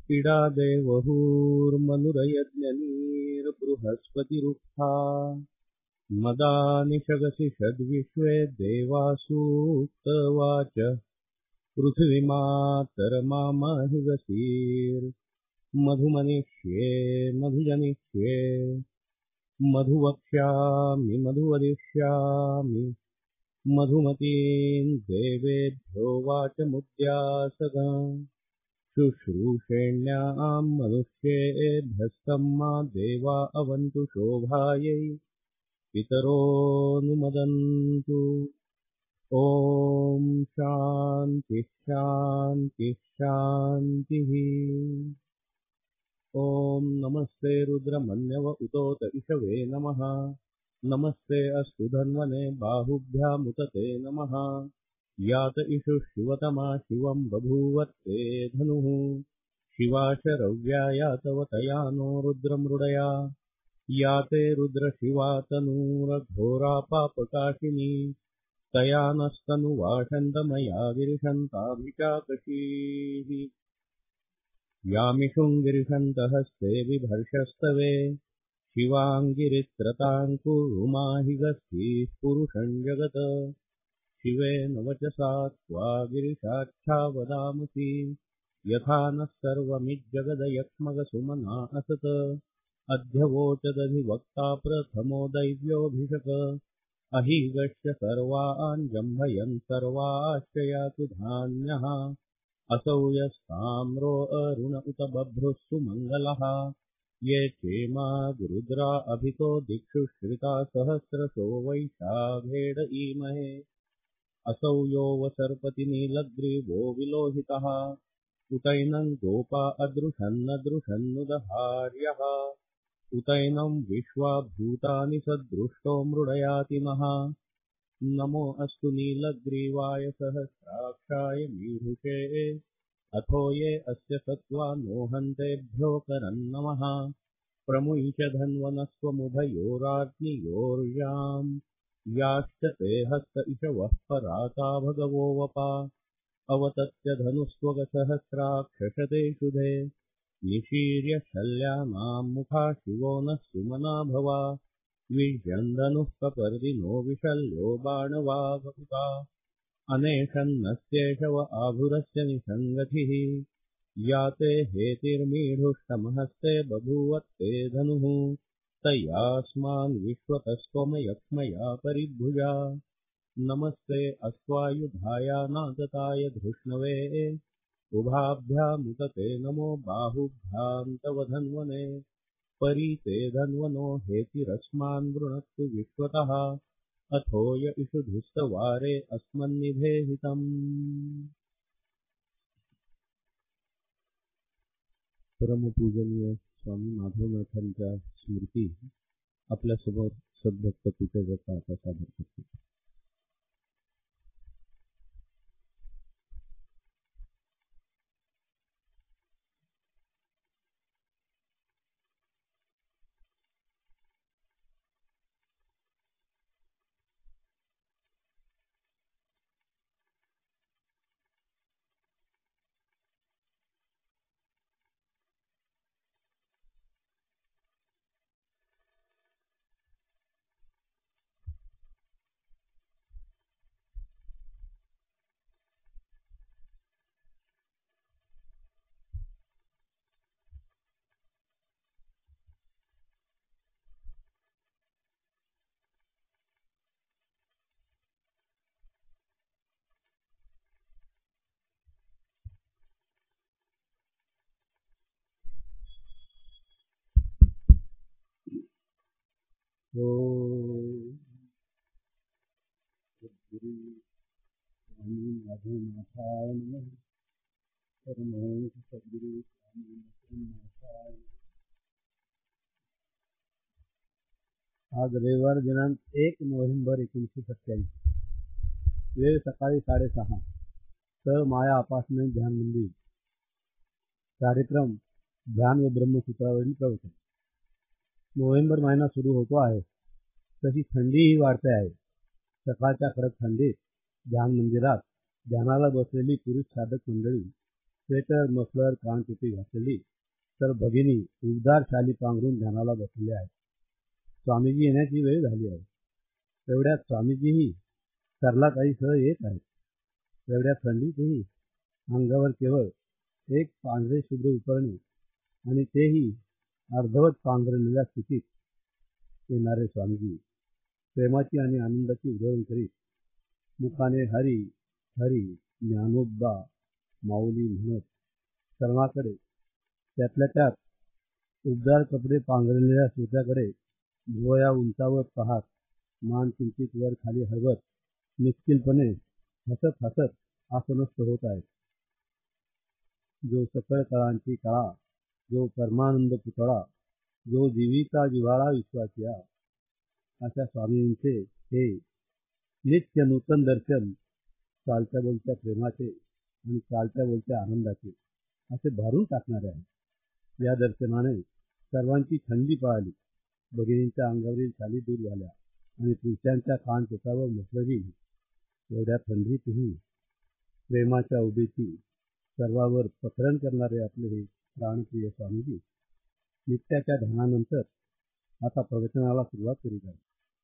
इडा देवहूर्मनुरयज्ञनीर्बृहस्पतिरुक्था मदानिशगसि षद्विश्वे देवासूक्तवाच पृथिवीमातर्मामहिगसीर्मधुमनिष्ये मधुजनिष्ये मधुवक्ष्यामि मधुवदिष्यामि मधुमतीं देवेभ्यो वाचमुद्यासगा शुश्रूषेण्यां मनुष्येभ्यस्तम्मा देवा अवन्तु शोभायै पितरोऽनुमदन्तु। ॐ शान्ति शान्ति शान्तिः। ॐ नमस्ते रुद्रमन्यव उतोत इषवे नमः। नमस्ते अस्तु धन्वने बाहुभ्यामुतते नमः। यात इषु शिवतमा शिवं बभूवत्ते धनुः। शिवा शरव्या यातवतया नो रुद्रमृडया। याते रुद्रशिवा तनूरघोरा पापकाशिनी। तया नस्तनुवाषन्तमया गिरिशन्ताभिचाकशीः। यामिषुं गिरिशन्तहस्ते बिभर्षस्तवे। शिवाङ्गिरित्रतां कुरुमाहिगस्तीः पुरुषं जगत्। शिवेन वचसा त्वा गिरिशाच्छा वदामसि। यथा नः सर्वमिज्जगदयक्ष्मगसुमना असत्। अध्यवोचदधिवक्ता प्रथमो दैव्योऽभिषक। अहीगश्च सर्वान् जम्भयन् सर्वाश्च यातु धान्यः। असौ यस्ताम्रो अरुण उत बभ्रुः सुमङ्गलः। ये चेमा रुद्रा अभितो दिक्षु श्रिता सहस्रशो वैशाखेड ईमहे। असौ यो वसर्पति नीलग्रीवो विलोहितः। उतैनं गोपा अदृशन्नदृशन्नुदहार्यः। उतैनं विश्वा भूतानि सदृष्टो मृडयाति नः। नमो अस्तु नीलग्रीवाय सहस्राक्षाय मीढुषे। अथो ये अस्य सत्त्वा नोहन्तेभ्यो करन्नमः। प्रमुञ्च धन्वनस्त्वमुभयोराग्नियोर्याम्। याश्च ते हस्त इषवः पराता भगवो वपा। अवतत्य धनुस्त्वगसहस्राक्षशते शुधे। निशीर्य शल्यानां मुखा शिवो नः सुमना भवा। विजयन्धनुः कपर्दिनो विशल्यो बाणवागपुता। अनेशन्नस्येषव आभुरस्य निषङ्गतिः। याते हेतिर्मीढुष्टमहस्ते बभूवत्ते धनुः। तयास्मान् विश्वतस्त्वमयक्ष्मया परिभुजा। नमस्ते अश्वायुधाय धृष्णवे। उभाभ्यामुतते नमो बाहुभ्यां तव धन्वने। परीते धन्वनो हेतिरस्मान् वृणक्तु विश्वतः। अथो य इषुधुस्तवारे अस्मन्निधेहितम्। परमपूजनीय स्वामी माधवनाथांच्या स्मृती आपल्यासमोर सद्भक्त पूजेचा आता सादर करतो। सद्गुरु स्वामी माधवनाथाय नमः। परमहंस सद्गुरु स्वामी माधवनाथाय नमः। आज रविवार दिनांक 1 नोव्हेंबर 1987। वेळ सकाळी 6:30। सर माया अपार्टमेंट ध्यान मंदिर। कार्यक्रम ध्यान व ब्रह्मसूत्रावरील प्रवचन। नोव्हेंबर महिना सुरू होतो आहे, तशी थंडीही वाढते आहे। सकाळच्या कडक थंडीत ध्यान मंदिरात ध्यानाला बसलेली पुरुष साधक मंडळी स्वेटर मफलर कानटोपी घातलेली तर भगिनी उबदार शाली पांघरून ध्यानाला बसलेले आहेत. स्वामीजी येण्याची वेळ झाली आहे. तेवढ्यात स्वामीजीही सरलाताईसह येत आहेत. तेवढ्या थंडीतही अंगावर केवळ एक पांढरे शुभ्र उपरणे आणि तेही अर्धवट पांघरलेल्या स्थितीत येणारे स्वामीजी प्रेमाची आणि आनंदाची उधळण करीत मुखाने हरी हरी ज्ञानोबा माऊली म्हणत सर्वांकडे त्यातल्या त्यात उबदार कपडे पांघरलेल्या श्रोत्याकडे भुवया उंचावत पाहत मान किंचित वर खाली हलवत निश्चिलपणे हसत हसत आसनस्थ होत आहेत. जो सकळ कळांची कळा, जो परमानंद पुतळा, जो जीवीचा जिव्हाळा विश्वासिया, अशा स्वामींचे हे नित्य नूतन दर्शन चालत्या बोलत्या प्रेमाचे आणि चालत्या बोलत्या आनंदाचे असे भारून टाकणारे आहे. या दर्शनाने सर्वांची थंडी पळाली. भगिनींच्या अंगावरील शाली दूर झाल्या आणि पुरुषांच्या कानटोकावर मफलरी. एवढ्या थंडीतही प्रेमाच्या उभीची सर्वावर पसरण करणारे आपले हे प्राणप्रिय स्वामीजी नित्याच्या ध्यानानंतर आता प्रवचनाला सुरुवात करीत आहेत.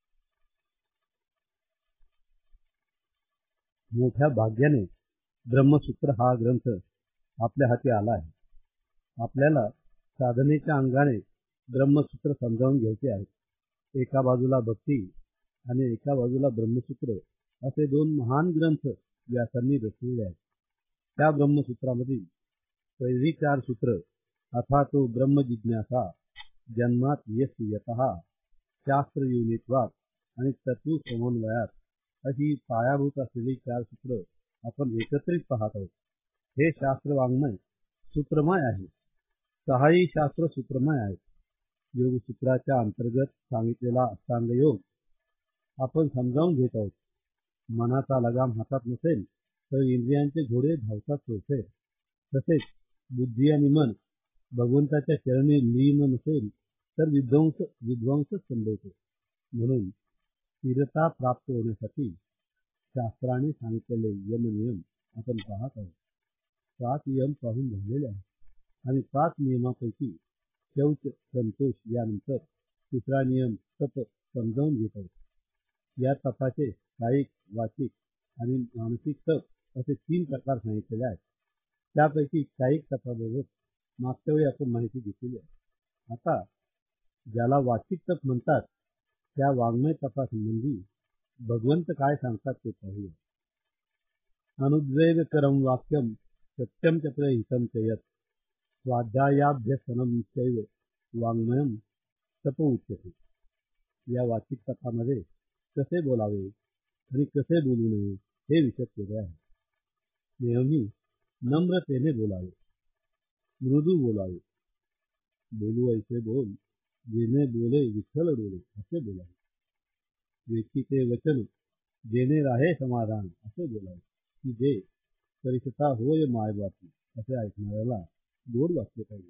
मोठ्या भाग्याने ब्रह्मसूत्र हा ग्रंथ आपल्या हाती आला आहे. आपल्याला साधनेच्या अंगाने ब्रह्मसूत्र समजावून घ्यायचे आहे. एका बाजूला भक्ती आणि एका बाजूला ब्रह्मसूत्र असे दोन महान ग्रंथ व्यासांनी रचलेले आहेत. त्या ब्रह्मसूत्रामधील पहिली 4 सूत्र अथातो ब्रह्म जिज्ञासा, जन्मात यस्य यतः, शास्त्र योनित्वात आणि तत्व समन्वयात अशी पायाभूत असलेली 4 सूत्र आपण एकत्रित पाहत आहोत. हे शास्त्र वाङ्मय सूत्रमय आहे. 6ही शास्त्र सूत्रमय आहेत. योगसूत्राच्या अंतर्गत सांगितलेला अष्टांग योग आपण समजावून घेत आहोत. मनाचा लगाम हातात नसेल तर इंद्रियांचे घोडे धावतात चोरते. तसेच बुद्धी आणि मन भगवंताच्या चरणी लीन नसेल तर विध्वंसच संभवतो. म्हणून स्थिरता प्राप्त होण्यासाठी शास्त्राने सांगितलेले यमनियम आपण पाहत आहोत. 7 यम पाहून झालेले आहेत आणि 5 नियमापैकी शौच संतोष यानंतर 3रा नियम तप समजावून घेत आहोत. या तपाचे कायिक, वाचिक आणि मानसिक तप असे 3 प्रकार सांगितलेले आहेत. त्यापैकी कायिक तपाबाबत मागच्या वेळी आपण माहिती घेतलेली आहे. आता ज्याला वाचिक तप म्हणतात त्या वाङ्मय तपासंबंधी भगवंत काय सांगतात ते पाहूया. अनुद्वेगकरं वाक्यं सत्यं च प्रहितं च यत् स्वाध्यायाभ्यसनं चैव वाङ्मयं तप उच्यते. या वाचिक तपामध्ये कसे बोलावे आणि कसे बोलू नये हे विषय केले आहे. नेहमी नम्रतेने बोलावे, मृदू बोलावे. बोलू ऐसे बोल जेणे बोले विठ्ठल डोले असे बोलावे. वेचिते वचन जेणे राहे समाधान असे बोलावे. की जे परिसता होय मायबापी असे ऐकणाऱ्याला गोड वाटले पाहिजे.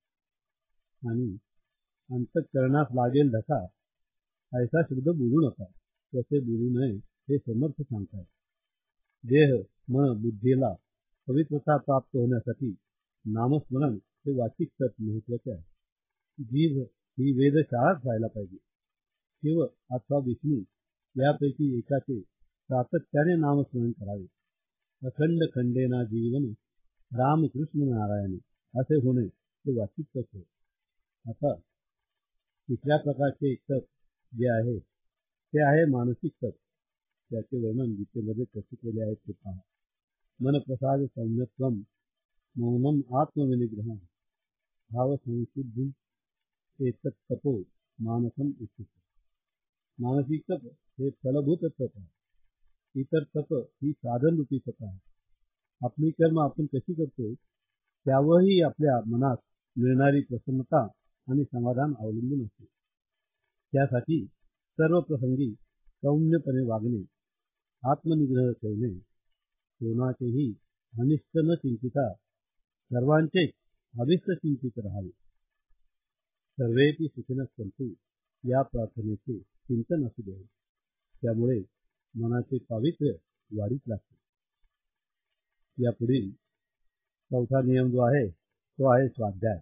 आणि अंतःकरणास लागेल धक्का ऐसा शब्द बोलू नका. कसे बोलू नये हे समर्थ सांगतात. देह मन बुद्धीला पवित्रता प्राप्त होण्यासाठी नामस्मरण हे वाचिक तप महत्वाचे आहे. जीभ ही वेदशाळाच व्हायला पाहिजे. शिव अथवा विष्णू यापैकी एकाचे सातत्याने नामस्मरण करावे. अखंड खंडेना जीवन रामकृष्ण नारायण असे होणे हे वाचिक तप होय. आता 3ऱ्या प्रकारचे एक तप जे आहे ते आहे मानसिक तप. त्याचे वर्णन गीतेमध्ये कसे केले आहे ते पहा. मनप्रसाद सौम्यत्वम मौनम आत्मविनिग्रह भाव संशुद्धी एतत् तपो मानसम उच्यते. मानसिक तप हे फलभूत तप आहे. इतर तप ही साधन रूपी तप आहे. आपली कर्म आपण कशी करतो त्यावरही आपल्या मनात मिळणारी प्रसन्नता आणि समाधान अवलंबून असते. त्यासाठी सर्व प्रसंगी सौम्यपणे वागणे, आत्मनिग्रह ठेवणे, कोणाचेही अनिष्ट न चिंतिता सर्वांचेच अभिष्ट चिंतित राहावे. सर्वेपि सुखिनः सन्तु या प्रार्थनेचे चिंतन असू द्यावे. त्यामुळे मनाचे पावित्र्य वाढीस लागते. यापुढील चौथा नियम जो आहे तो आहे स्वाध्याय.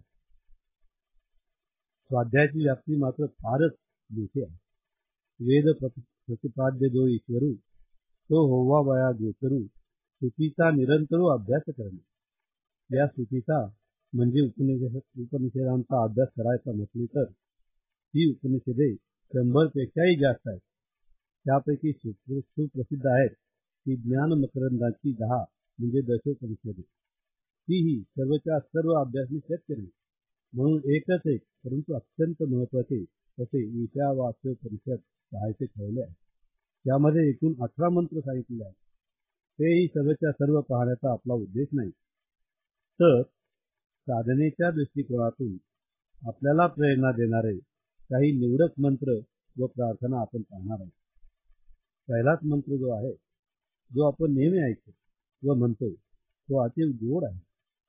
स्वाध्यायाची व्याप्ती मात्र फारच मोठी आहे. वेद प्रतिपाद्य जो ईश्वरू तो होवा वया गोचरू स्तुतीचा निरंतर अभ्यास करणे. या स्तुतीचा म्हणजे उपनिषदांचा अभ्यास करायचा म्हटली तर ही उपनिषदे 100 पेक्षाही जास्त आहेत. त्यापैकी सुप्रसिद्ध आहेत की ज्ञान मकरंदाची 10 म्हणजे दशोपनिषदे. तीही सर्वच्या सर्व अभ्यासने शक्य नाही. म्हणून एकच एक परंतु अत्यंत महत्वाचे असे ईशावास्योपनिषद पाहायचे ठरवले आहे. त्यामध्ये एकूण 18 मंत्र सांगितलेले आहेत. तेही सर्वच्या सर्व पाहण्याचा आपला उद्देश नाही, तर साधनेच्या दृष्टिकोनातून आपल्याला प्रेरणा देणारे काही निवडक मंत्र व प्रार्थना आपण पाहणार आहोत. पहिलाच मंत्र जो आहे जो आपण नेहमी ऐकतो व म्हणतो तो अति गोड आहे.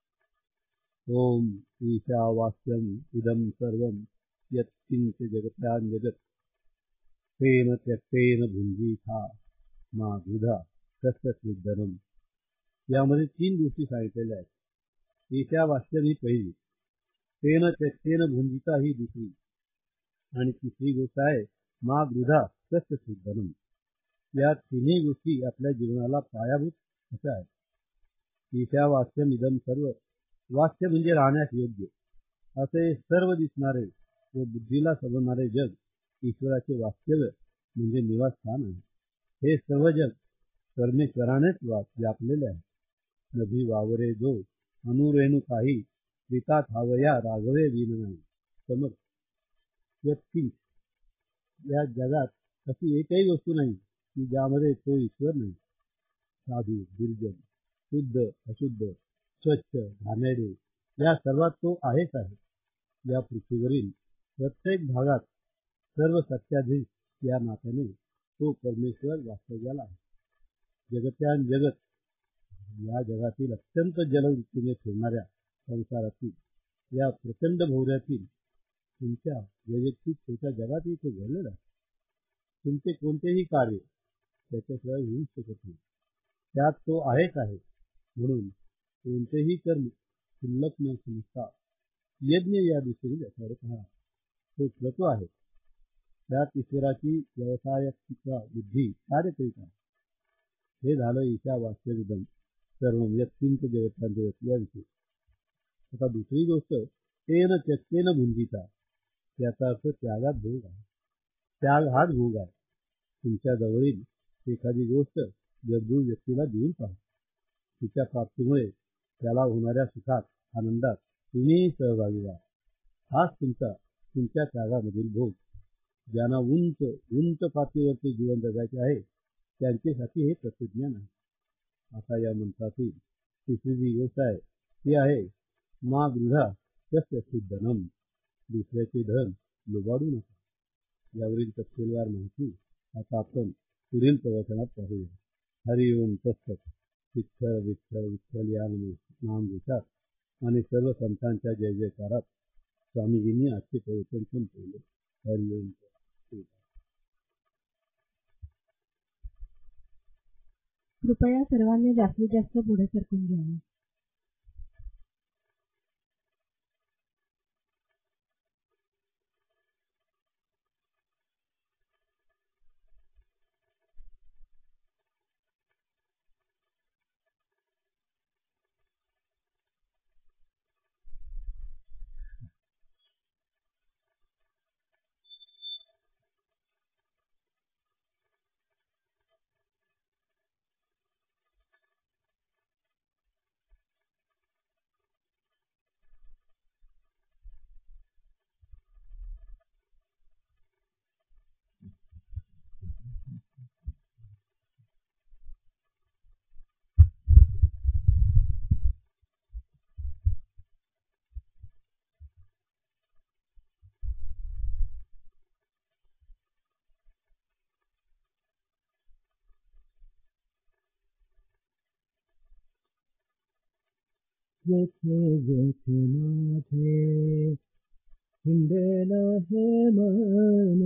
ओम ईशावास्यम इदम सर्वम यत्किंच जगत्यां जगत तेन त्यक्तेन भुंजीथा मा दुधा कस्य स्निग्धनम. यामध्ये 3 गोष्टी सांगितलेल्या आहेत. ईशावास्यम ही पहिली, तेन त्यक्तेन भुंजिता ही दुसरी आणि तिसरी गोष्ट आहे मा दुधा कस्य स्निग्धनम. या तिन्ही गोष्टी आपल्या जीवनाला पायाभूत अशा आहेत. ईशावास्यम इदम सर्व, वास्य म्हणजे राहण्यास योग्य असे सर्व दिसणारे व बुद्धीला समजणारे जग ईश्वराचे वास्तव्य म्हणजे निवासस्थान आहे. हे सर्व जग परमेश्वरानेच व्यापलेले आहे. नभी वावरे जो अनुरेणू काही विता थावया राघवे विन नाही. समज व्यक्ती या जगात अशी एकही वस्तू नाही की ज्यामध्ये तो ईश्वर नाही. साधू दुर्जन, शुद्ध अशुद्ध, स्वच्छ घाणेरडे या सर्वात तो आहेच आहे. या पृथ्वीवरील प्रत्येक भागात सर्व सत्याधीश या नात्याने तो परमेश्वर वास्तव्याला आहे. जगत्यां जगत या जगातील अत्यंत जलवृत्तीने फिरणाऱ्या संसारातील या प्रचंड भोवऱ्यातील तुमच्या वैयक्तिक छोट्या जगातही तो घडलेला आहे. तुमचे कोणतेही कार्य त्याच्याशिवाय होऊ शकत नाही. त्यात तो आहेच आहे. म्हणून कोणतेही कर्म शिल्लक न समजता यज्ञ या दृष्टीने त्याच्यावर पहा. तो कृतो आहे. त्यात ईश्वराची व्यवसायिका बुद्धी कार्य करीत आहे. हे झालं ईशावास्यविदम सर्व यत्किंच जगत्यां जगत याविषयी. आता दुसरी गोष्ट तेन त्यक्तेन भुंजिता. याचा अर्थ त्यागात भोग आहे. त्याग हाच भोग आहे. तुमच्या जवळील एखादी गोष्ट गरजू व्यक्तीला देऊन पहा. तिच्या प्राप्तीमुळे त्याला होणाऱ्या सुखात आनंदात तुम्ही सहभागी व्हा. हाच तुमच्या त्यागामधील भोग. ज्यांना उंच उंच पातळीवरचे जीवन जगायचे आहे त्यांच्यासाठी हे तत्वज्ञान आहे. आता या मंत्रातील तिसरी जी गोष्ट आहे ती आहे मा गृहा कस्य सिद्धनम. दुसऱ्याचे धन लुबाडू नका. यावरील तपशीलवार माहिती आता आपण पुढील प्रवचनात पाहूया. हरि ओम तत्सत. विठ्ठल विठ्ठल विठ्ठल या नाम घेतात आणि सर्व संतांच्या जय जयकारात स्वामीजींनी आजचे प्रवचन संपवले. हरि ओम. कृपया सर्वांनी जास्तीत जास्त पुढे सरकून घ्यावे. येथे जेथे माझे हिंडेल हे मन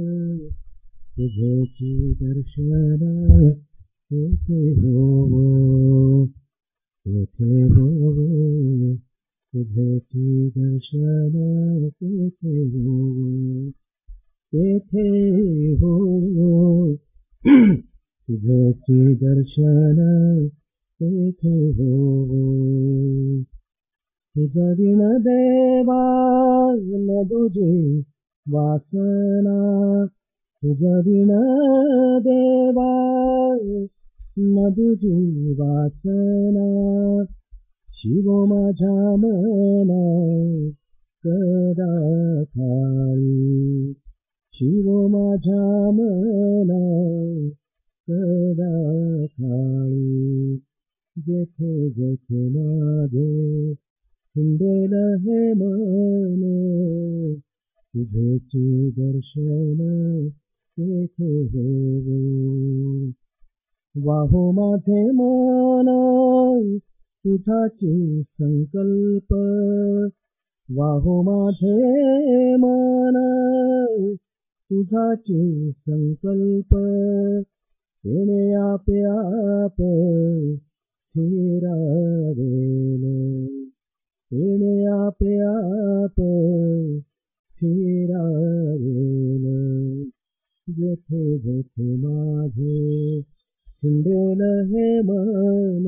तुझेची दर्शन येथे होवो येथे होवो. तुझेची दर्शन तेथे हो, तेथे हो. तुझेची दर्शन तेथे हो. तुझ विण देवा न तुझी वासना, तुझ विण देवा न तुझी वासना. शिव माझ्या मना सदा ठाई, शिव माझ्या मना सदा ठाई. जेथे जेथे माझे हिंडेल हे मन, तुझेची दर्शन तेथे हो. वाहो माझे मन तुझाची संकल्प, वाहो माझे मन तुझाची संकल्प. तेने आपे आप स्थिरावेल, तेने आपे आप स्थिरावेल. जेथे जेथे माझे हिंडेल हे मन,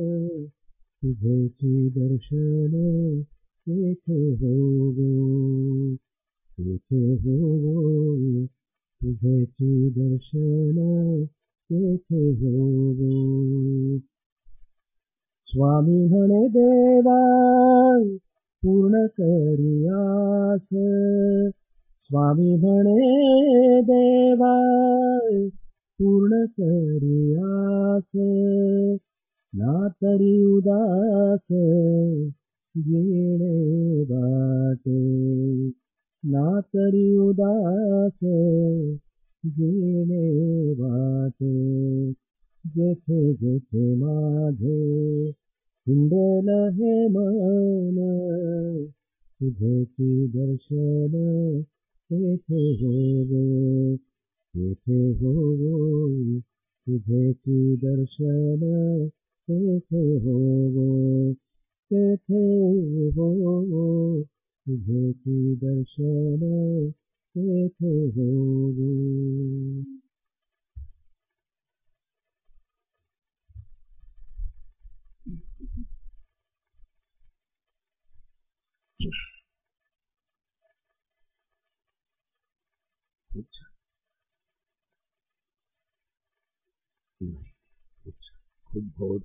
तुझेची दर्शन तेथे हो, तेथे हो. तुझेची दर्शन तेथे हो. स्वामी म्हणे देवा पूर्ण करियास, स्वामी म्हणे देवा पूर्ण करियास. ना तरी उदास गेले वाटे, ना तरी उदास गेले वाटे. जेथे जेथे माझे हिंडेल हे मन, तुझेची दर्शन तेथे हो, तेथे हो. तुझेची दर्शन तेथे हो, तेथे हो. तुझेची दर्शन तेथे हो. खूप गोड.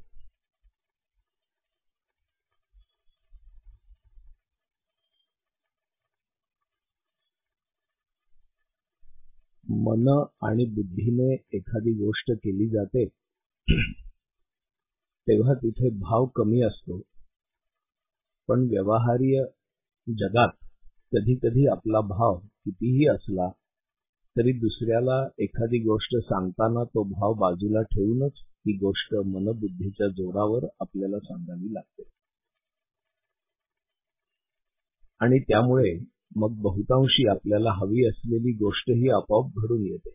मन आणि बुद्धीने एखादी गोष्ट केली जाते तेव्हा तिथे भाव कमी असतो, पण व्यवहार्य जगात कधी कधी आपला भाव कितीही असला तरी दुसऱ्याला एखादी गोष्ट सांगताना तो भाव बाजूला ठेवूनच ही गोष्ट मनबुद्धीच्या जोरावर आपल्याला सांगावी लागते. आणि त्यामुळे मग बहुतांशी आपल्याला हवी असलेली गोष्टही आपोआप घडून येते.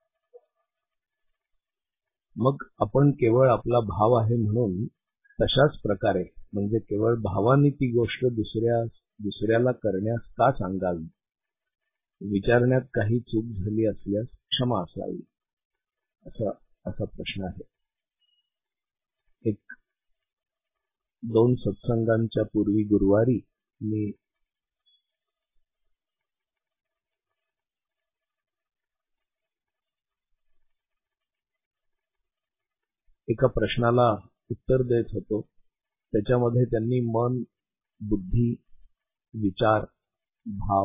मग आपण केवळ आपला भाव आहे म्हणून तशाच प्रकारे म्हणजे केवळ भावाने ती गोष्ट दुसऱ्याला करण्यास का सांगावी, विचारण्यात काही चूक झाली असल्यास क्षमा असावी, असा प्रश्न आहे. एक 2 सत्संगांच्या पूर्वी गुरुवारी मी एका प्रश्नाला उत्तर देत होतो. त्याच्यामध्ये त्यांनी मन, बुद्धी, विचार, भाव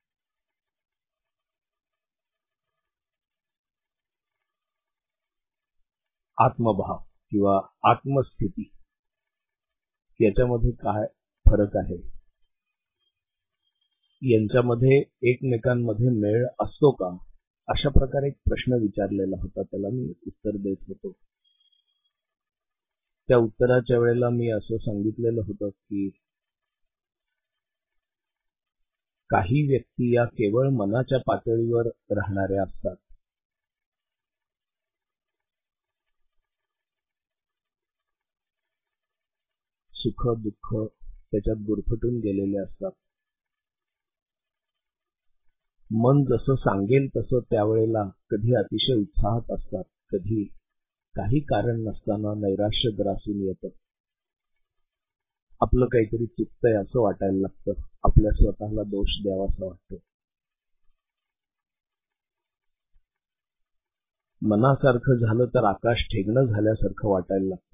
आत्मभाव किंवा आत्मस्थिती याच्यामध्ये काय फरक आहे, यांच्यामध्ये एकमेकांमध्ये मेळ असतो का, अशा प्रकारे एक प्रश्न विचारलेला होता. त्याला मी उत्तर देत होतो. त्या उत्तराच्या वेळेला मी असं सांगितलेलं होतं की काही व्यक्ती या केवळ मनाच्या पातळीवर राहणाऱ्या असतात. सुख दुःख त्याच्यात गुरफटून गेलेले असतात. मन जसं सांगेल तसं त्यावेळेला कधी अतिशय उत्साहात असतात, कधी काही कारण नसताना नैराश्य ग्रासून येतं. आपलं काहीतरी चुकतंय असं वाटायला लागतं, आपल्या स्वतःला दोष द्यावासा वाटतो. मनासारखं झालं तर आकाश ठेगणं झाल्यासारखं वाटायला लागतं.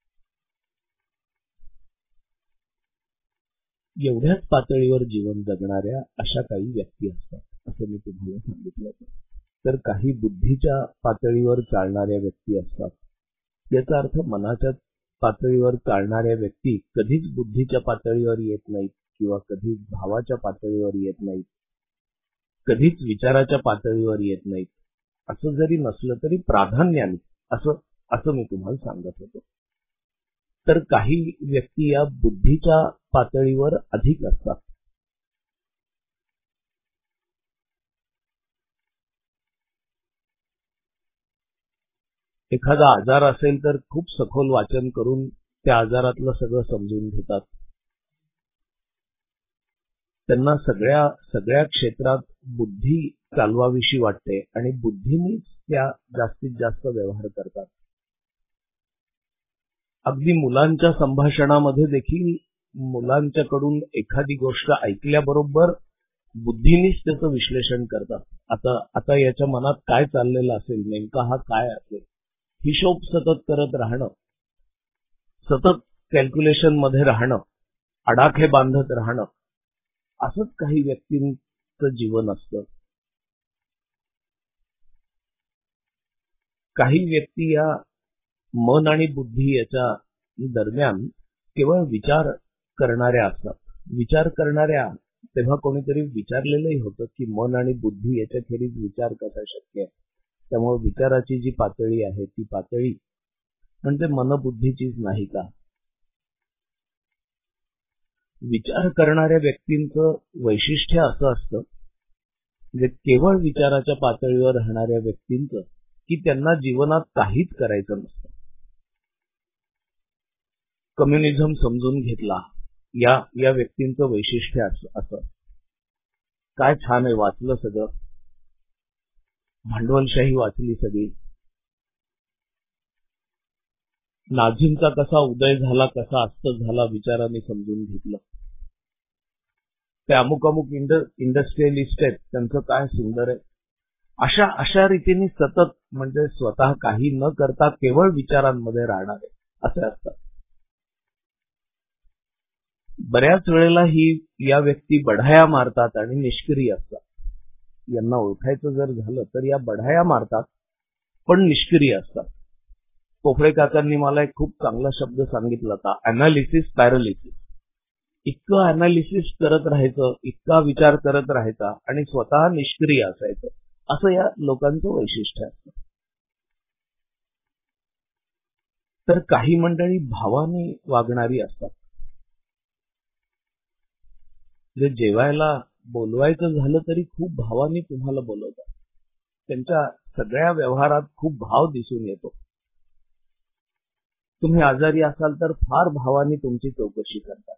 एवढ्याच पातळीवर जीवन जगणाऱ्या अशा काही व्यक्ती असतात, असं मी तुम्हाला सांगितलं. तर काही बुद्धीच्या पातळीवर चालणाऱ्या व्यक्ती असतात. याचा अर्थ मनाच्या पातळीवर चालणाऱ्या व्यक्ती कधीच बुद्धीच्या पातळीवर येत नाहीत किंवा कधीच भावाच्या पातळीवर येत नाहीत, कधीच विचाराच्या पातळीवर येत नाहीत. असं जरी नसलं तरी प्राधान्याने असं मी तुम्हाला सांगत होतो. तर काही व्यक्ती या बुद्धीच्या पातळीवर अधिक असतात. एखादा आजार असेल तर खूप सखोल वाचन करून त्या आजारातलं सगळं समजून घेतात. त्यांना सगळ्या क्षेत्रात बुद्धी चालवावीशी वाटते आणि बुद्धीनेच त्या जास्तीत जास्त व्यवहार करतात. अगदी मुलांच्या संभाषणामध्ये देखील मुलांच्याकडून एखादी गोष्ट ऐकल्याबरोबर बुद्धीनेच त्याचं विश्लेषण करतात. आता याच्या मनात काय चाललेलं असेल, नेमका हा काय असेल, हिशोब सतत करत राहणं, सतत कॅल्क्युलेशन मध्ये राहणं, आडाखे बांधत राहणं, असंच काही व्यक्तींचं जीवन असतं. काही व्यक्ती या मन आणि बुद्धी याच्या दरम्यान केवळ विचार करणाऱ्या असतात. विचार करणाऱ्या तेव्हा कोणीतरी विचारलेलंही होतं की मन आणि बुद्धी याच्याखेरीज विचार कसा शक्य आहे. त्यामुळे विचाराची जी पातळी आहे ती पातळी म्हणजे मनबुद्धीचीच नाही का. विचार करणाऱ्या व्यक्तींचं वैशिष्ट्य असं असतं, म्हणजे केवळ विचाराच्या पातळीवर राहणाऱ्या व्यक्तींचं की त्यांना जीवनात काहीच करायचं नसतं. कम्युनिझम समजून घेतला या व्यक्तींचं वैशिष्ट्य असं. काय छान आहे, वाचलं सगळं, भांडवलशाही वाचली सगळी, नाझींचा कसा उदय झाला कसा अस्त झाला विचाराने समजून घेतलं. ते अमुक इंडस्ट्रियलिस्ट आहेत, त्यांचं काय सुंदर आहे. अशा रीतीने सतत म्हणजे स्वतः काही न करता केवळ विचारांमध्ये राहणारे असे असतात. बऱ्याच वेळेला या व्यक्ती बढाया मारतात आणि निष्क्रिय असतात. यांना ओळखायचं जर झालं तर या बढाया मारतात पण निष्क्रिय असतात. पोफळे काकांनी मला एक खूप चांगला शब्द सांगितला होता, अनालिसिस पॅरालिसिस. इतकं अनालिसिस करत राहायचं, इतका विचार करत राहायचा आणि स्वतः निष्क्रिय असायचं, असं या लोकांचं वैशिष्ट्य असतं. तर काही मंडळी भावाने वागणारी असतात. जे जेवायला बोलवायचं झालं तरी खूप भावाने तुम्हाला बोलवतात. त्यांच्या सगळ्या व्यवहारात खूप भाव दिसून येतो. तुम्ही आजारी असाल तर फार भावाने तुमची चौकशी करतात.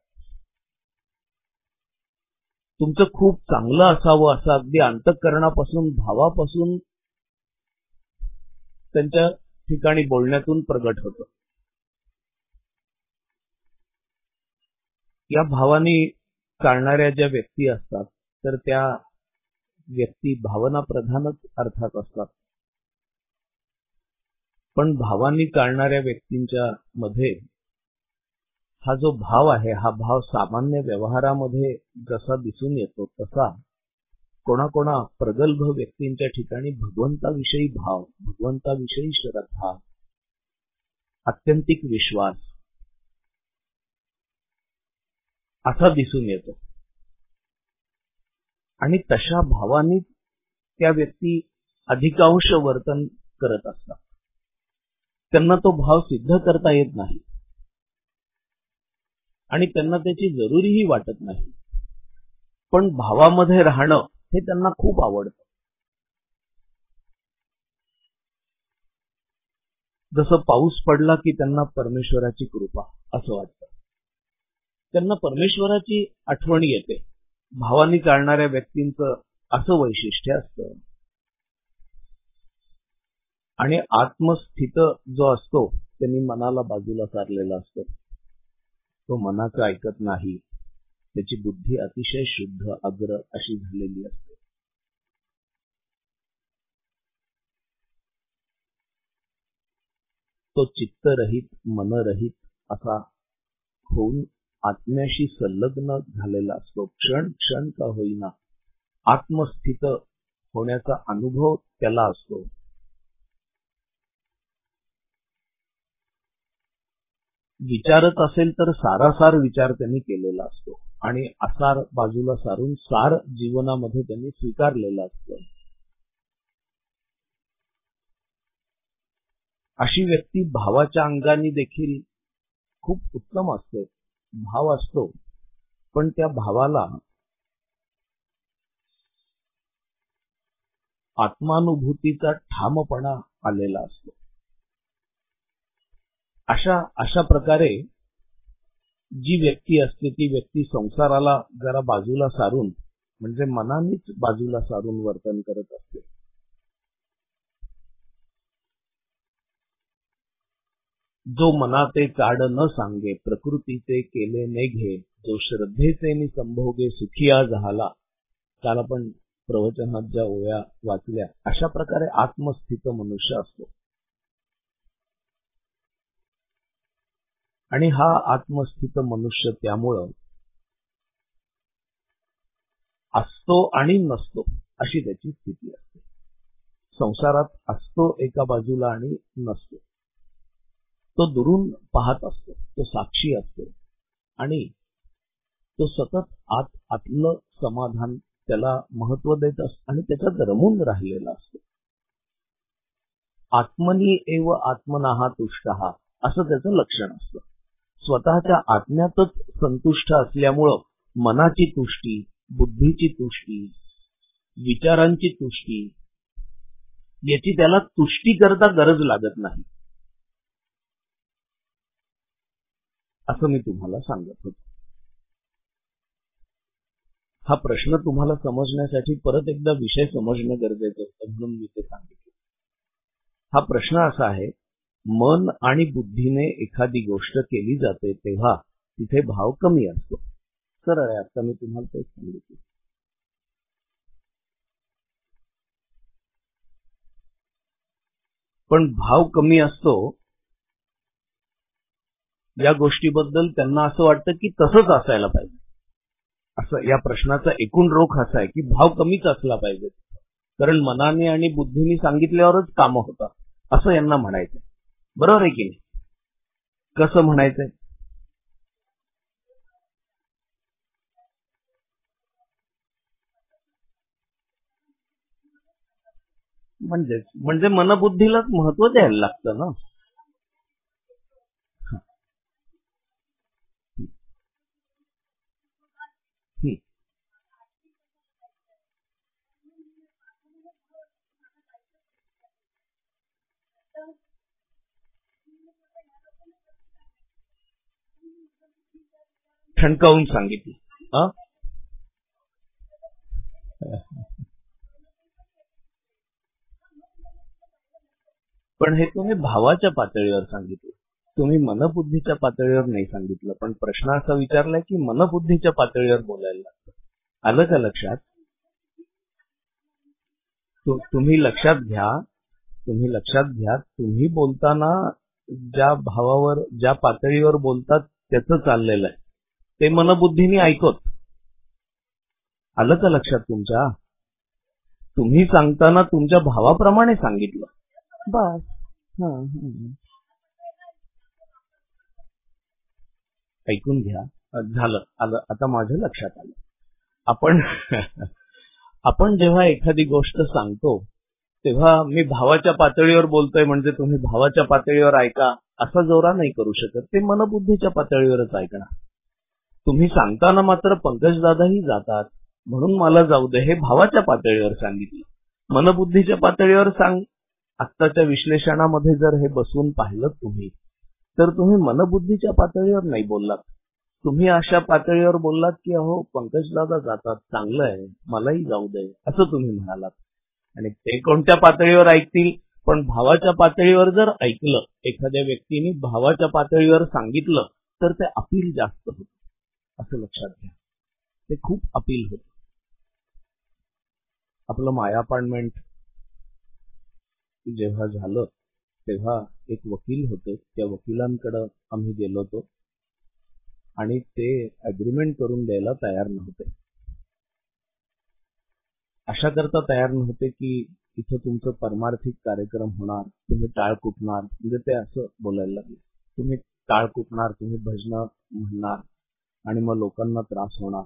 तुमचं खूप चांगलं असावं असं अगदी अंतःकरणापासून भावापासून त्यांच्या ठिकाणी बोलण्यातून प्रगट होतं. या भावाने चालणाऱ्या ज्या व्यक्ती असतात तर त्या व्यक्ती भावना प्रधानच अर्थात असतात. पण भावांनी चालणाऱ्या व्यक्तींच्या मध्ये हा जो भाव आहे, हा भाव सामान्य व्यवहारामध्ये जसा दिसून येतो तसा कोणाकोणा प्रगल्भ व्यक्तींच्या ठिकाणी भगवंताविषयी भाव, भगवंताविषयी श्रद्धा, आत्यंतिक विश्वास असा दिसून येतो. आणि तशा भावांनी त्या व्यक्ती अधिकांश वर्तन करत असतात. त्यांना तो भाव सिद्ध करता येत नाही आणि त्यांना त्याची जरुरीही वाटत नाही. पण भावामध्ये राहणं हे त्यांना खूप आवडतं. जसं पाऊस पडला की त्यांना परमेश्वराची कृपा असं वाटतं. त्यांना परमेश्वराची आठवण येते. भावानी चालणाऱ्या व्यक्तींचं असं वैशिष्ट्य असतं. आणि आत्मस्थित जो असतो त्यांनी मनाला बाजूला सारलेला असतो. तो मनाचं ऐकत नाही. त्याची बुद्धी अतिशय शुद्ध अग्र अशी झालेली असते. तो चित्तरहित मनरहित असा होऊन आत्म्याशी संलग्न झालेला असतो. क्षण क्षण का होईना आत्मस्थित होण्याचा अनुभव त्याला असतो. विचारत असेल तर सारासार विचार त्यांनी केलेला असतो आणि असार बाजूला सारून सार जीवनामध्ये त्यांनी स्वीकारलेला असतो. अशी व्यक्ती भावाच्या अंगाने देखील खूप उत्तम असते. भाव असतो पण त्या भावाला आत्मानुभूतीचा ठामपणा आलेला असतो. अशा प्रकारे जी व्यक्ती असते ती व्यक्ती संसाराला जरा बाजूला सारून म्हणजे मनानेच बाजूला सारून वर्तन करत असते. जो मनाते चाड न सांगे प्रकृतीचे केले नेघे जो श्रद्धेचे नि संभोगे सुखिया झाला. काल आपण प्रवचनात ज्या ओव्या वाचल्या अशा प्रकारे आत्मस्थित मनुष्य असतो. आणि हा आत्मस्थित मनुष्य त्यामुळं असतो आणि नसतो अशी त्याची स्थिती असते. संसारात असतो एका बाजूला आणि नसतो. तो दुरून पाहत असतो. तो साक्षी असतो आणि तो सतत आतलं समाधान त्याला महत्व देत असतो आणि त्याच्यात रमून राहिलेला असतो. आत्मनी एव आत्मनाहा तुष्टहा असं त्याचं लक्षण असतं. स्वतःच्या आत्म्यातच संतुष्ट असल्यामुळं मनाची तुष्टी, बुद्धीची तुष्टी, विचारांची तुष्टी याची त्याला तुष्टी करता गरज लागत नाही असं मी तुम्हाला सांगत होतो. हा प्रश्न तुम्हाला समजण्यासाठी परत एकदा विषय समजणं गरजेचं होतं म्हणून मी ते सांगितलं. हा प्रश्न असा आहे, मन आणि बुद्धीने एखादी गोष्ट केली जाते तेव्हा तिथे भाव कमी असतो. सरळ आहे, आता मी तुम्हाला ते सांगितलं. पण भाव कमी असतो या गोष्टीबद्दल त्यांना असं वाटतं की तसंच असायला पाहिजे. असं या प्रश्नाचा एकूण रोख असा आहे की भाव कमीच असला पाहिजे कारण मनाने आणि बुद्धीने सांगितल्यावरच कामं होतात असं यांना म्हणायचं. बरोबर आहे की नाही? कसं म्हणायचंय? म्हणजे मनबुद्धीलाच महत्व द्यायला लागतं ना. ठणकावून सांगितलं. पण हे तुम्ही भावाच्या पातळीवर सांगितलं, तुम्ही मनबुद्धीच्या पातळीवर नाही सांगितलं. पण प्रश्न असा विचारलाय की मनबुद्धीच्या पातळीवर बोलायला लागतं. आलं का लक्षात? तुम्ही लक्षात घ्या, तुम्ही बोलताना ज्या भावावर ज्या पातळीवर बोलतात त्याचं चाललेलं आहे ते मनबुद्धीने ऐकत. आलं का लक्षात तुमच्या? तुम्ही सांगताना तुमच्या भावाप्रमाणे सांगितलं बस. ऐकून घ्या. झालं, आलं, आता माझ्या लक्षात आलं. आपण जेव्हा एखादी गोष्ट सांगतो तेव्हा मी भावाच्या पातळीवर बोलतोय म्हणजे तुम्ही भावाच्या पातळीवर ऐका असा जोरा नाही करू शकत. ते मनबुद्धीच्या पातळीवरच ऐकणार. तुम्ही सांगताना मात्र पंकजदादाही जातात म्हणून मला जाऊ दे हे भावाच्या पातळीवर सांगितलं. मनबुद्धीच्या पातळीवर सांग. आत्ताच्या विश्लेषणामध्ये जर हे बसून पाहिलं तुम्ही तर तुम्ही मनबुद्धीच्या पातळीवर नाही बोललात. तुम्ही अशा पातळीवर बोललात की अहो पंकजदादा जातात, चांगलं आहे, मलाही जाऊ दे, असं तुम्ही म्हणालात. आणि ते कोणत्या पातळीवर ऐकतील? पण भावाच्या पातळीवर जर ऐकलं, एखाद्या व्यक्तीने भावाच्या पातळीवर सांगितलं, तर ते अपील जास्त होतं, असं लक्षात घ्या. ते खूप अपील होतं. आपलं माया अपार्टमेंट जेव्हा झालं तेव्हा एक वकील होते, त्या वकिलांकडे आम्ही गेलो होतो आणि ते अग्रीमेंट करून द्यायला तयार नव्हते. अशा करता तयार नव्हते की इथं तुमचं परमार्थिक कार्यक्रम होणार, तुम्ही टाळ कुटणार, म्हणजे ते असं बोलायला लागले. तुम्ही टाळ कुटणार, तुम्ही भजनं म्हणणार आणि मग लोकांना त्रास होणार.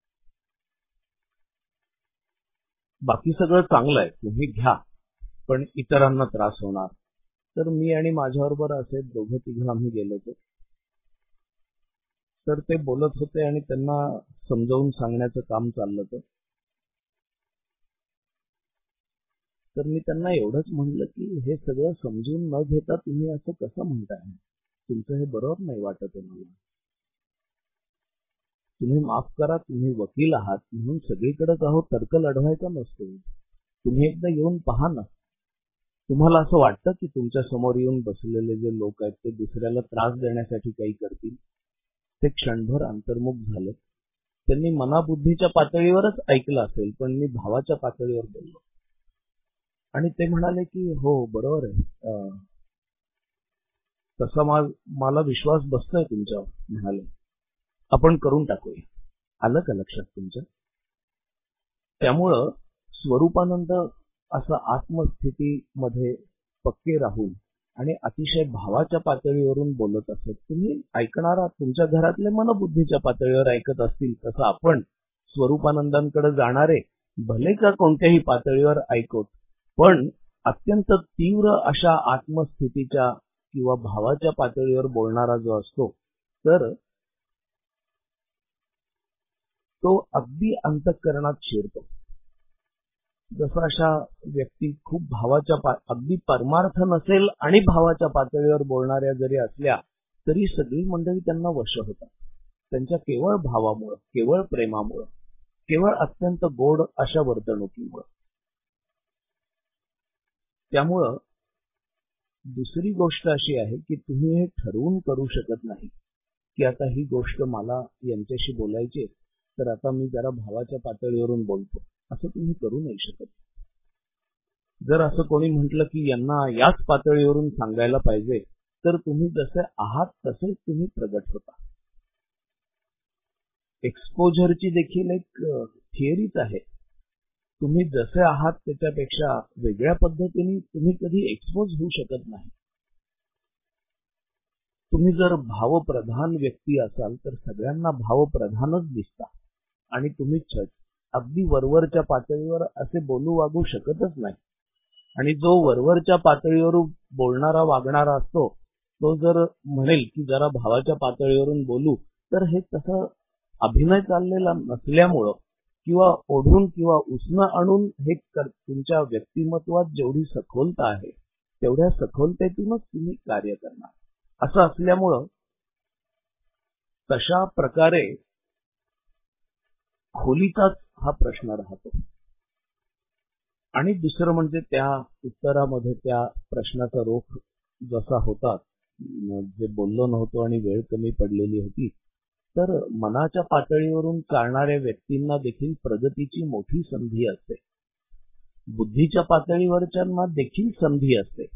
बाकी सगळं चांगलं आहे, तुम्ही घ्या, पण इतरांना त्रास होणार. तर मी आणि माझ्याबरोबर असे दोघं तिघं आम्ही गेलो होतो. तर ते बोलत होते आणि त्यांना समजावून सांगण्याचं काम चाललं होतं. तर मी त्यांना एवढंच म्हणलं की हे सगळं समजून न घेता तुम्ही असं कसं म्हणताय? तुमचं हे बरोबर नाही वाटत आहे मला. तुम्ही माफ करा, तुम्ही वकील आहात म्हणून सगळीकडेच अहो तर्क लढवायचा नसतो. तुम्ही एकदा येऊन पहा ना. तुम्हाला असं वाटतं की तुमच्या समोर येऊन बसलेले जे लोक आहेत ते दुसऱ्याला त्रास देण्यासाठी काही करतील? ते क्षणभर अंतर्मुख झाले. त्यांनी मनाबुद्धीच्या पातळीवरच ऐकलं असेल, पण मी भावाच्या पातळीवर बोललो आणि ते म्हणाले की हो बरोबर आहे, तसा मला विश्वास बसतोय तुमच्यावर. म्हणाले आपण करून टाकूया. आलं का लक्षात तुमच्या? त्यामुळं स्वरूपानंद असं आत्मस्थितीमध्ये पक्के राहून आणि अतिशय भावाच्या पातळीवरून बोलत असत. तुम्ही ऐकणारा तुमच्या घरातले मनबुद्धीच्या पातळीवर ऐकत असतील, तसं आपण स्वरूपानंदांकडे जाणारे भले का कोणत्याही पातळीवर ऐकत, पण अत्यंत तीव्र अशा आत्मस्थितीच्या किंवा भावाच्या पातळीवर बोलणारा जो असतो, तर तो अगदी अंतःकरणात शिरतो. जसं अशा व्यक्ती खूप भावाच्या अगदी परमार्थ नसेल आणि भावाच्या पातळीवर बोलणाऱ्या जरी असल्या तरी सगळी मंडळी त्यांना वश होतात. त्यांच्या केवळ भावामुळं, केवळ प्रेमामुळं, केवळ अत्यंत गोड अशा वर्तणुकीमुळं. त्यामुळं दुसरी गोष्ट अशी आहे की तुम्ही हे ठरवून करू शकत नाही की आता ही गोष्ट मला यांच्याशी बोलायची, तर आता मी जरा भावाच्या पातळीवरून बोलतो, असं तुम्ही करू नाही शकत. जर असं कोणी म्हटलं की यांना याच पातळीवरून सांगायला पाहिजे, तर तुम्ही जसे आहात तसेच तुम्ही प्रगट होता. एक्सपोजरची देखील एक थिअरीच आहे. तुम्ही जसे आहात त्याच्यापेक्षा वेगळ्या पद्धतीने तुम्ही कधी एक्सपोज होऊ शकत नाही. तुम्ही जर भावप्रधान व्यक्ती असाल तर सगळ्यांना भावप्रधानच दिसता आणि तुम्ही अगदी वरवरच्या पातळीवर असे बोलू वागू शकतच नाही. आणि जो वरवरच्या पातळीवर बोलणारा वागणारा असतो तो जर म्हणेल की जरा भावाच्या पातळीवरून बोलू, तर हे तसं अभिनय चाललेला नसल्यामुळं किंवा ओढून किंवा उसणं आणून हे तुमच्या व्यक्तिमत्वात जेवढी सखोलता आहे तेवढ्या सखोलतेतूनच तुम्ही कार्य करणार. असं असल्यामुळं तशा प्रकारे खोलीचाच हा प्रश्न राहतो. आणि दुसरं म्हणजे त्या उत्तरामध्ये त्या प्रश्नाचा रोख जसा होता, जे बोललो नव्हतो आणि वेळ कमी पडलेली होती, तर मनाच्या पातळीवरून चालणाऱ्या व्यक्तींना देखील प्रगतीची मोठी संधी असते. बुद्धीच्या पातळीवरच्यांना देखील संधी असते.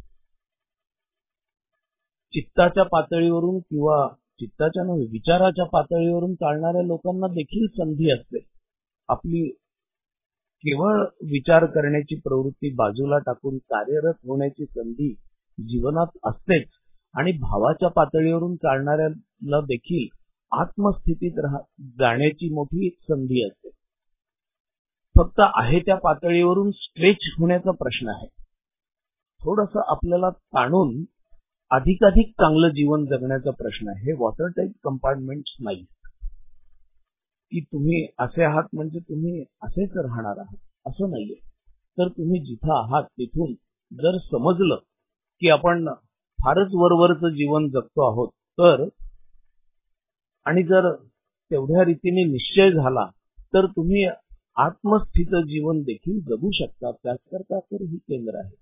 चित्ताच्या पातळीवरून किंवा चित्ताच्या नव्हे विचाराच्या पातळीवरून चालणाऱ्या लोकांना देखील संधी असते. आपली केवळ विचार करण्याची प्रवृत्ती बाजूला टाकून कार्यरत होण्याची संधी जीवनात असतेच. आणि भावाच्या पातळीवरून चालणाऱ्याला देखील आत्मस्थितीत जाण्याची मोठी संधी असते. फक्त आहे त्या पातळीवरून स्ट्रेच होण्याचा प्रश्न आहे. थोडंसं आपल्याला ताणून अधिकाधिक चांगलं जीवन जगण्याचा प्रश्न आहे. हे वॉटर टाईप कंपार्टमेंट्स नाही की तुम्ही असे आहात म्हणजे तुम्ही असेच राहणार आहात, असं नाहीये. तर तुम्ही जिथं आहात तिथून जर समजलं की आपण फारच वरवरचं जीवन जगतो आहोत, तर आणि जर तेवढ्या रीतीने निश्चय झाला तर तुम्ही आत्मस्थित जीवन देखील जगू शकता. त्याचकरता तर ही केंद्र आहे.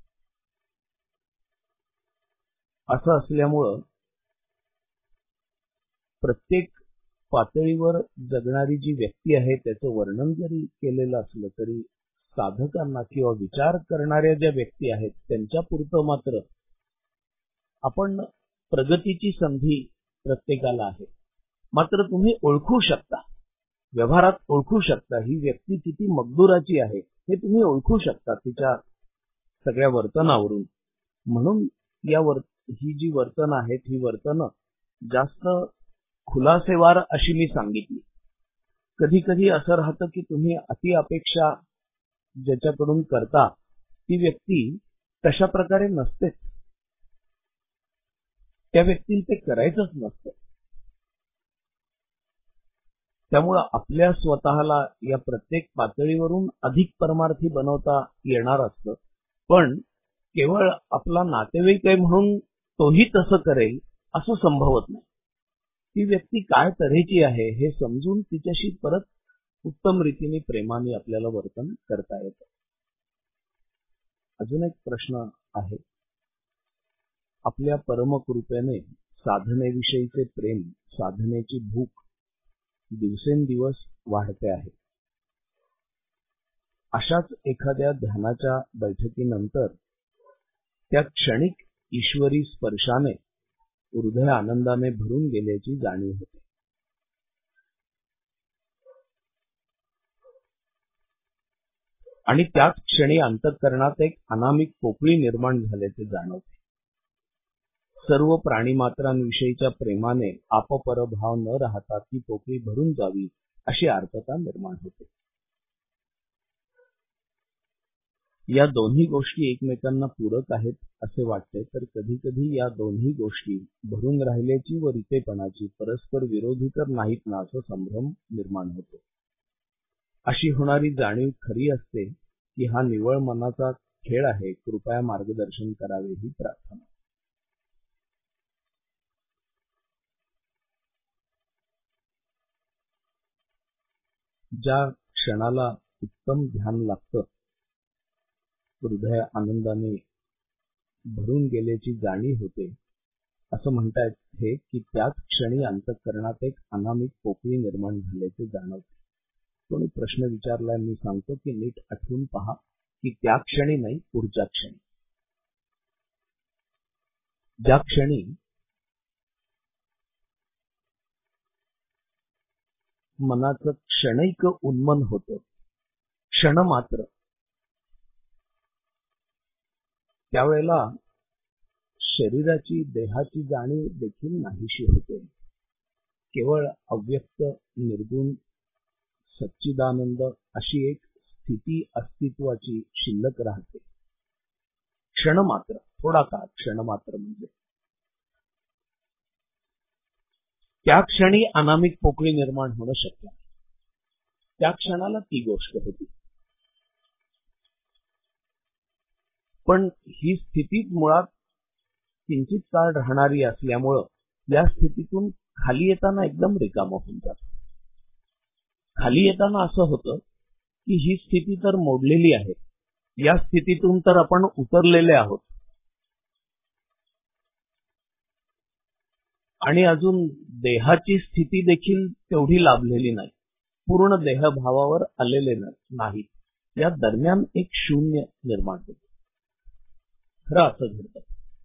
असं असल्यामुळं प्रत्येक पातळीवर जगणारी जी व्यक्ती आहे त्याचं वर्णन जरी केलेलं असलं तरी साधकांना किंवा विचार करणाऱ्या ज्या व्यक्ती आहेत त्यांच्या पुरतं मात्र आपण प्रगतीची संधी प्रत्येकाला आहे. मात्र तुम्ही ओळखू शकता, व्यवहारात ओळखू शकता ही व्यक्ती किती मगदुराची आहे हे तुम्ही ओळखू शकता तिच्या सगळ्या वर्तनावरून. म्हणून ही जी वर्तन आहेत ही वर्तनं जास्त खुलासेवार अशी मी सांगितली. कधी कधी असं राहतं की तुम्ही अति अपेक्षा ज्याच्याकडून करता ती व्यक्ती तशा प्रकारे नसतेच. त्या व्यक्तीला ते करायचंच नसतं. त्यामुळं आपल्या स्वतःला या प्रत्येक पातळीवरून अधिक परमार्थी बनवता येणार असतं. पण केवळ आपला नातेवाईक आहे म्हणून तोही तसं करेल असं संभवत नाही. ती व्यक्ती काय तऱ्हेची आहे हे समजून तिच्याशी परत उत्तम रीतीने प्रेमाने आपल्याला वर्तन करता येतं. अजून एक प्रश्न आहे. आपल्या परमकृपेने साधनेविषयीचे प्रेम, साधनेची भूक दिवसेंदिवस वाढते आहे. अशाच एखाद्या ध्यानाच्या बैठकीनंतर त्या क्षणिक ईश्वरी स्पर्शाने हृदय आनंदाने भरून गेल्याची जाणीव होते. आणि त्याच क्षणी अंतःकरणात एक अनामिक पोकळी निर्माण झाल्याचे जाणवते. सर्व प्राणीमात्रांविषयीच्या प्रेमाने आपपर भाव न राहता ती पोकळी भरून जावी अशी आर्तता निर्माण होते. या दोन्ही गोष्टी एकमेकांना पूरक आहेत असे वाटते, तर कधी कधी या दोन्ही गोष्टी भरून राहिल्याची व रितेपणाची परस्पर विरोधी तर नाहीत ना असं संभ्रम निर्माण होतो. अशी होणारी जाणीव खरी असते की हा निव्वळ मनाचा खेळ आहे. कृपया मार्गदर्शन करावे ही प्रार्थना. ज्या क्षणाला उत्तम ध्यान लागतं, हृदय आनंदाने भरून गेल्याची जाणीव होते, असं म्हणतायत हे की त्याच क्षणी अंतःकरणात एक अनामिक पोकळी निर्माण झाल्याचे जाणवते. कोणी प्रश्न विचारलाय, मी सांगतो की नीट आठवून पहा की त्या क्षणी नाही, पुढच्या क्षणी. ज्या क्षणी मनाचं क्षणिक उन्मन होतं, क्षण मात्र, त्यावेळेला शरीराची, देहाची जाणीव देखील नाहीशी होते. केवळ अव्यक्त, निर्गुण, सच्चिदानंद अशी एक स्थिती अस्तित्वाची शिल्लक राहते. क्षण मात्र, थोडा काळ, क्षण मात्र म्हणजे त्या क्षणी अनामिक पोकळी निर्माण होणं शक्य आहे. त्या क्षणाला ती गोष्ट होती. पण ही स्थिती मुळात किंचित काळ राहणारी असल्यामुळं या स्थितीतून खाली येताना एकदम रिकामं होऊन जातं. खाली येताना असं होतं की ही स्थिती तर मोडलेली आहे, या स्थितीतून तर आपण उतरलेले आहोत आणि अजून देहाची स्थिती देखील तेवढी लाभलेली नाही, पूर्ण देहभावावर आलेले नाही. या दरम्यान एक शून्य निर्माण होते. खरं असं घडतं.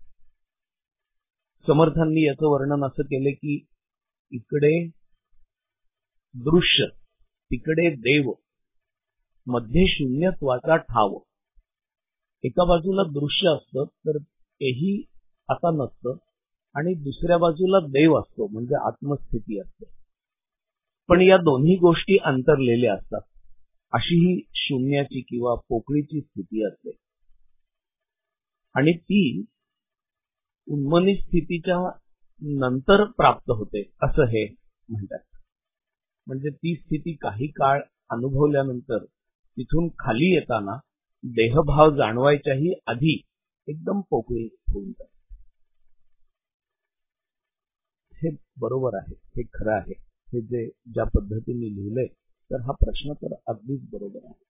समर्थांनी याचं वर्णन असं केले की इकडे दृश्य, तिकडे देव, मध्ये शून्यत्वाचा ठाव. एका बाजूला दृश्य असतं तर तेही आता नसतं आणि दुसऱ्या बाजूला देव असतो म्हणजे आत्मस्थिती असते. पण या दोन्ही गोष्टी अंतरलेल्या असतात. अशी ही शून्याची किंवा पोकळीची स्थिती असते आणि ती उन्मनी स्थितीच्या नंतर प्राप्त होते असं हे म्हणतात. म्हणजे ती स्थिती काही काळ अनुभवल्यानंतर तिथून खाली येताना देहभाव जाणवायच्याही आधी एकदम पोकळी होऊन जाते. हे बरोबर आहे, हे खरं आहे. हे जे ज्या पद्धतीने लिहिलंय, तर हा प्रश्न तर अगदीच बरोबर आहे.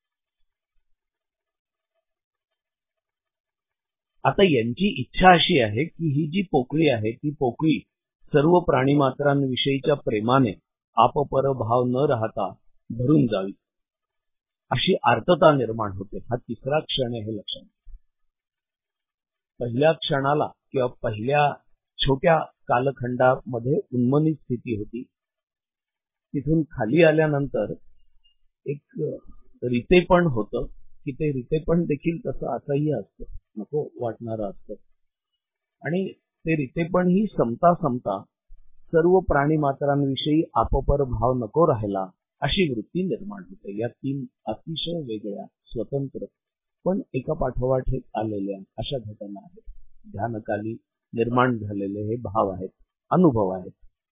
आता यांची इच्छा अशी आहे की ही जी पोकळी आहे ती पोकळी सर्व प्राणीमात्रांविषयीच्या प्रेमाने आपपर भाव न राहता भरून जावी, अशी आर्तता निर्माण होते. हा तिसरा क्षण आहे हे लक्षात. पहिल्या क्षणाला किंवा पहिल्या छोट्या कालखंडामध्ये उन्मनी स्थिती होती. तिथून खाली आल्यानंतर एक रितेपण होतं की ते रितेपण देखील तसं असह्य असतं, नको वाटणारं असतं. आणि ते रितेपण ही समता समता सर्व प्राणीमात्रांविषयी आपपर भाव नको राहिला अशी वृत्ती निर्माण होते. या तीन अतिशय वेगळ्या, स्वतंत्र पण एका पाठोपाठ एक आलेल्या अशा घटना आहेत. ध्यानकाली निर्माण झालेले हे भाव आहेत, अनुभव आहेत.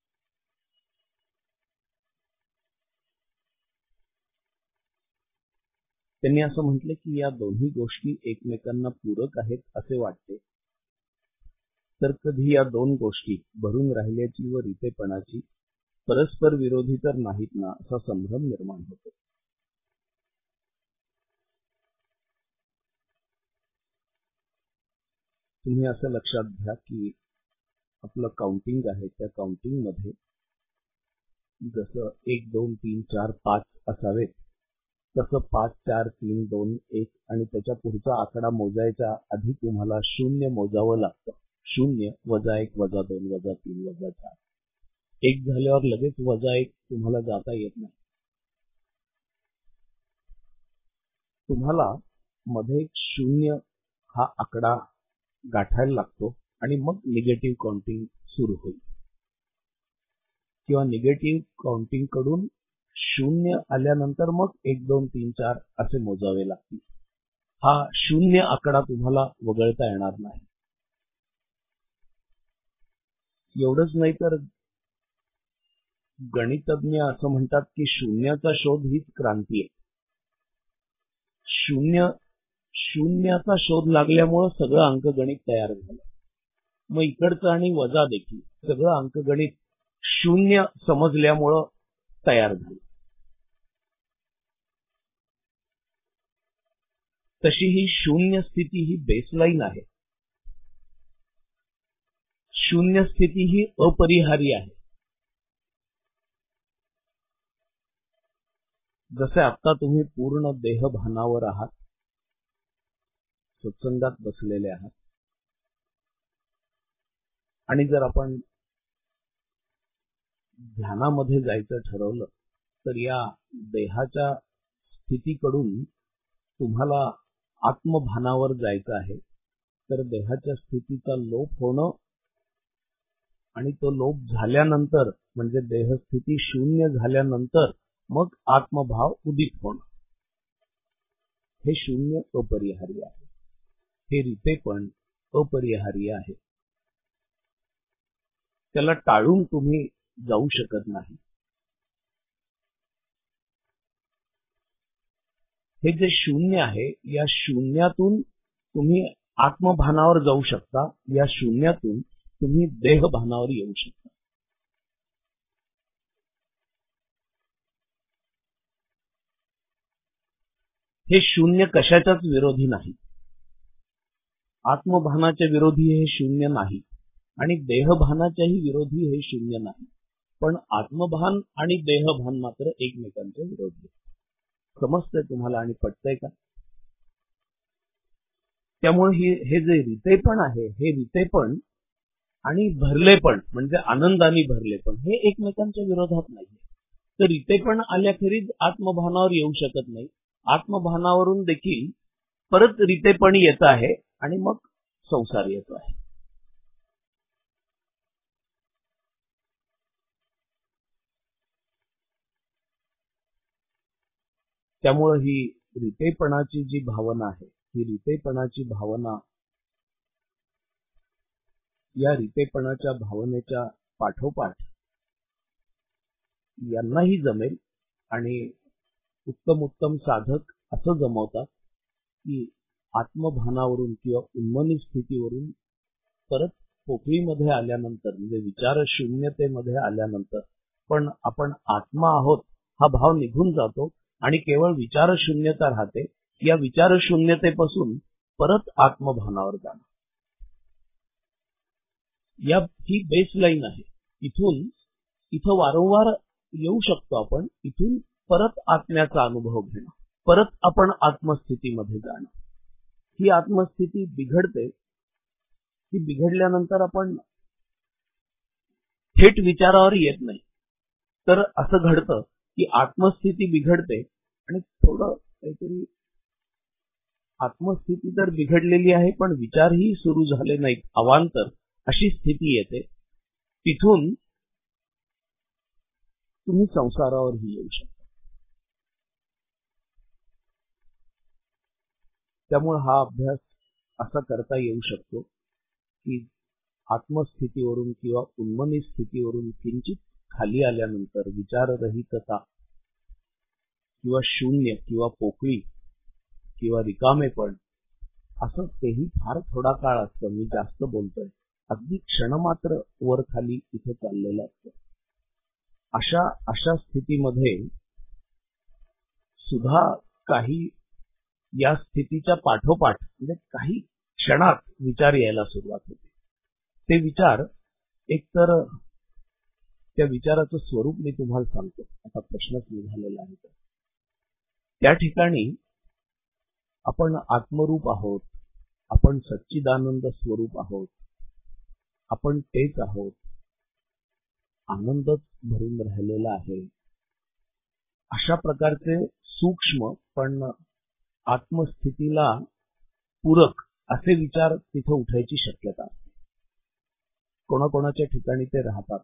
त्यांनी असं म्हटले की या दोन्ही गोष्टी एकमेकांना पूरक आहेत असे वाटते, तर कधी या दोन गोष्टी भरून राहिल्याची व रितेपणाची परस्पर विरोधी तर नाहीत ना असा संभ्रम निर्माण होतो. तुम्ही असं लक्षात घ्या की आपलं काउंटिंग आहे, त्या काउंटिंग मध्ये जसं 1 2 3 4 5 असावेत, तसं 5 4 3 2 1 आणि त्याच्या पुढचा आकडा मोजायच्या आधी तुम्हाला 0 मोजावं लागतं. 0 वजा 1 वजा 2 वजा 3 वजा 4. 1 झाल्यावर लगेच वजा 1 तुम्हाला जाता येत नाही. तुम्हाला मध्ये एक 0 हा आकडा गाठायला लागतो आणि मग निगेटिव्ह काउंटिंग सुरू होईल, किंवा निगेटिव्ह काउंटिंग कडून 0 आल्यानंतर मग 1 2 3 4 असे मोजावे लागतील. हा 0 आकडा तुम्हाला वगळता येणार नाही. एवढंच नाही तर गणितज्ञ असं म्हणतात की शून्याचा शोध हीच क्रांती आहे. शून्याचा शोध लागल्यामुळं सगळं अंकगणित तयार झालं. मग इकडचं आणि वजा देखील सगळं अंकगणित 0 समजल्यामुळं तयार झालं. तशी ही शून्य स्थिती ही बेसलाईन आहे. शून्य स्थिती ही अपरिहार्य आहे. जसे आता तुम्ही पूर्ण देहभानावर आहात, सत्संगात बसलेले आहात, आणि जर आपण ध्यानामध्ये जायचं ठरवलं तर या देहाच्या स्थितीकडून तुम्हाला आत्मभानावर जायचं आहे. तर देहाच्या स्थितीचा लोप होणं आणि तो लोप झाल्यानंतर म्हणजे देहस्थिती 0 झाल्यानंतर मग आत्मभाव उदित होणं, हे 0 अपरिहार्य आहे. हे रितेपण अपरिहार्य आहे. त्याला टाळून तुम्ही जाऊ शकत नाही. हे जे 0 आहे, या शून्यातून तुम्ही आत्मभानावर जाऊ शकता, या शून्यातून तुम्ही देहभानावर येऊ शकता. हे 0 कशाच्याच विरोधी नाही. आत्मभानाच्या विरोधी हे 0 नाही आणि देहभानाच्याही विरोधी हे 0 नाही. पण आत्मभान आणि देहभान मात्र एकमेकांच्या विरोधी आहे. समजतंय तुम्हाला आणि पटतंय का? त्यामुळे हे जे रितेपण आहे, हे रितेपण आणि भरलेपण म्हणजे आनंदाने भरलेपण हे एकमेकांच्या विरोधात नाहीये. तर रितेपण आल्याखेरीज आत्मभानावर येऊ शकत नाही. आत्मभानावरून देखील परत रितेपण येत आहे आणि मग संसार येतो आहे. त्यामुळे ही रितेपणाची जी भावना आहे, ही रितेपणाची भावना, या रितेपणाच्या भावनेच्या पाठोपाठ यांनाही जमेल आणि उत्तम साधक असं जमवतात की आत्मभानावरून किंवा उन्मनी स्थितीवरून परत पोकळीमध्ये आल्यानंतर म्हणजे विचार शून्यतेमध्ये आल्यानंतर पण आपण आत्मा आहोत हा भाव निघून जातो आणि केवळ विचारशून्यता राहते. या विचारशून्यतेपासून परत आत्मभानावर जाणं, ही बेसलाईन आहे. इथं वारंवार येऊ शकतो आपण. इथून परत आत्म्याचा अनुभव घेणं, परत आपण आत्मस्थितीमध्ये जाणं. ही आत्मस्थिती बिघडते. ती बिघडल्यानंतर आपण थेट विचारावर येत नाही. तर असं घडतं की आत्मस्थिती बिघडते आणि थोडं काहीतरी आत्मस्थिती तर बिघडलेली आहे पण विचारही सुरू झाले नाहीत, अवांतर अशी स्थिती येते. तिथून तुम्ही संसारावरही येऊ शकता. त्यामुळे हा अभ्यास असा करता येऊ शकतो की आत्मस्थितीवरून किंवा उन्मनी स्थितीवरून किंचित खाली आल्यानंतर विचाररहितता किंवा शून्य किंवा पोकळी किंवा रिकामेपण, असं तेही फार थोडा काळ असतं. मी जास्त बोलतोय, अगदी क्षणमात्र वर खाली इथं चाललेलं असतं. अशा स्थितीमध्ये सुद्धा काही या स्थितीच्या पाठोपाठ म्हणजे काही क्षणात विचार यायला सुरुवात होते. ते विचार एकतर त्या विचाराचं स्वरूप मी तुम्हाला सांगतो. आता प्रश्नच निघालेला आहे. त्या ठिकाणी आपण आत्मरूप आहोत, आपण सच्चिदानंद स्वरूप आहोत, आपण तेच आहोत, आनंदच भरून राहिलेला आहे. अशा प्रकारचे सूक्ष्म पण आत्मस्थितीला पूरक असे विचार तिथं उठायची शक्यता असते. कोणाकोणाच्या ठिकाणी ते राहतात.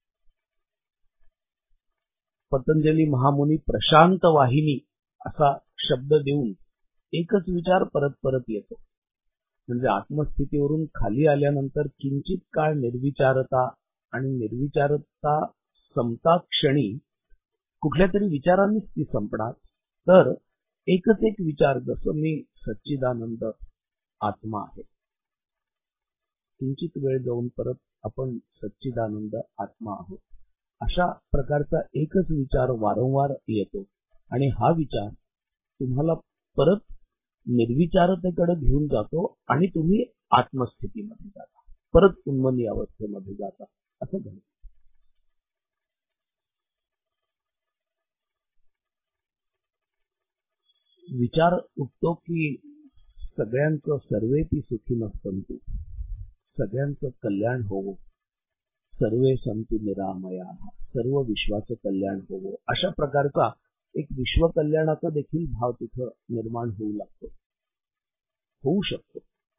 पतंजली महामुनी प्रशांत वाहिनी असा शब्द देऊन एकच विचार परत परत येतो. म्हणजे आत्मस्थितीवरून खाली आल्यानंतर किंचित काळ निर्विचारता आणि निर्विचारता संपता क्षणी कुठल्या तरी विचारांनीच ती संपणार. तर एकच एक विचार, जसं मी सच्चिदानंद आत्मा आहे. किंचित वेळ जाऊन परत आपण सच्चिदानंद आत्मा आहोत. अशा प्रकारचा एकच विचार वारंवार येतो आणि हा विचार तुम्हाला परत निर्विचारतेकडे घेऊन जातो आणि तुम्ही आत्मस्थितीमध्ये जाता, परत उन्मनी अवस्थेमध्ये जाता. असं घडतं. विचार उठतो की सगळ्यांचं सर्वेपि सुखी नसतंतु, सगळ्यांचं कल्याण होवो, सर्वे संतु निरामया, सर्व विश्वाचं कल्याण होवो. अशा प्रकारचा एक विश्व कल्याणाचा देखील भाव तिथं निर्माण होऊ लागतो, होऊ शकतो.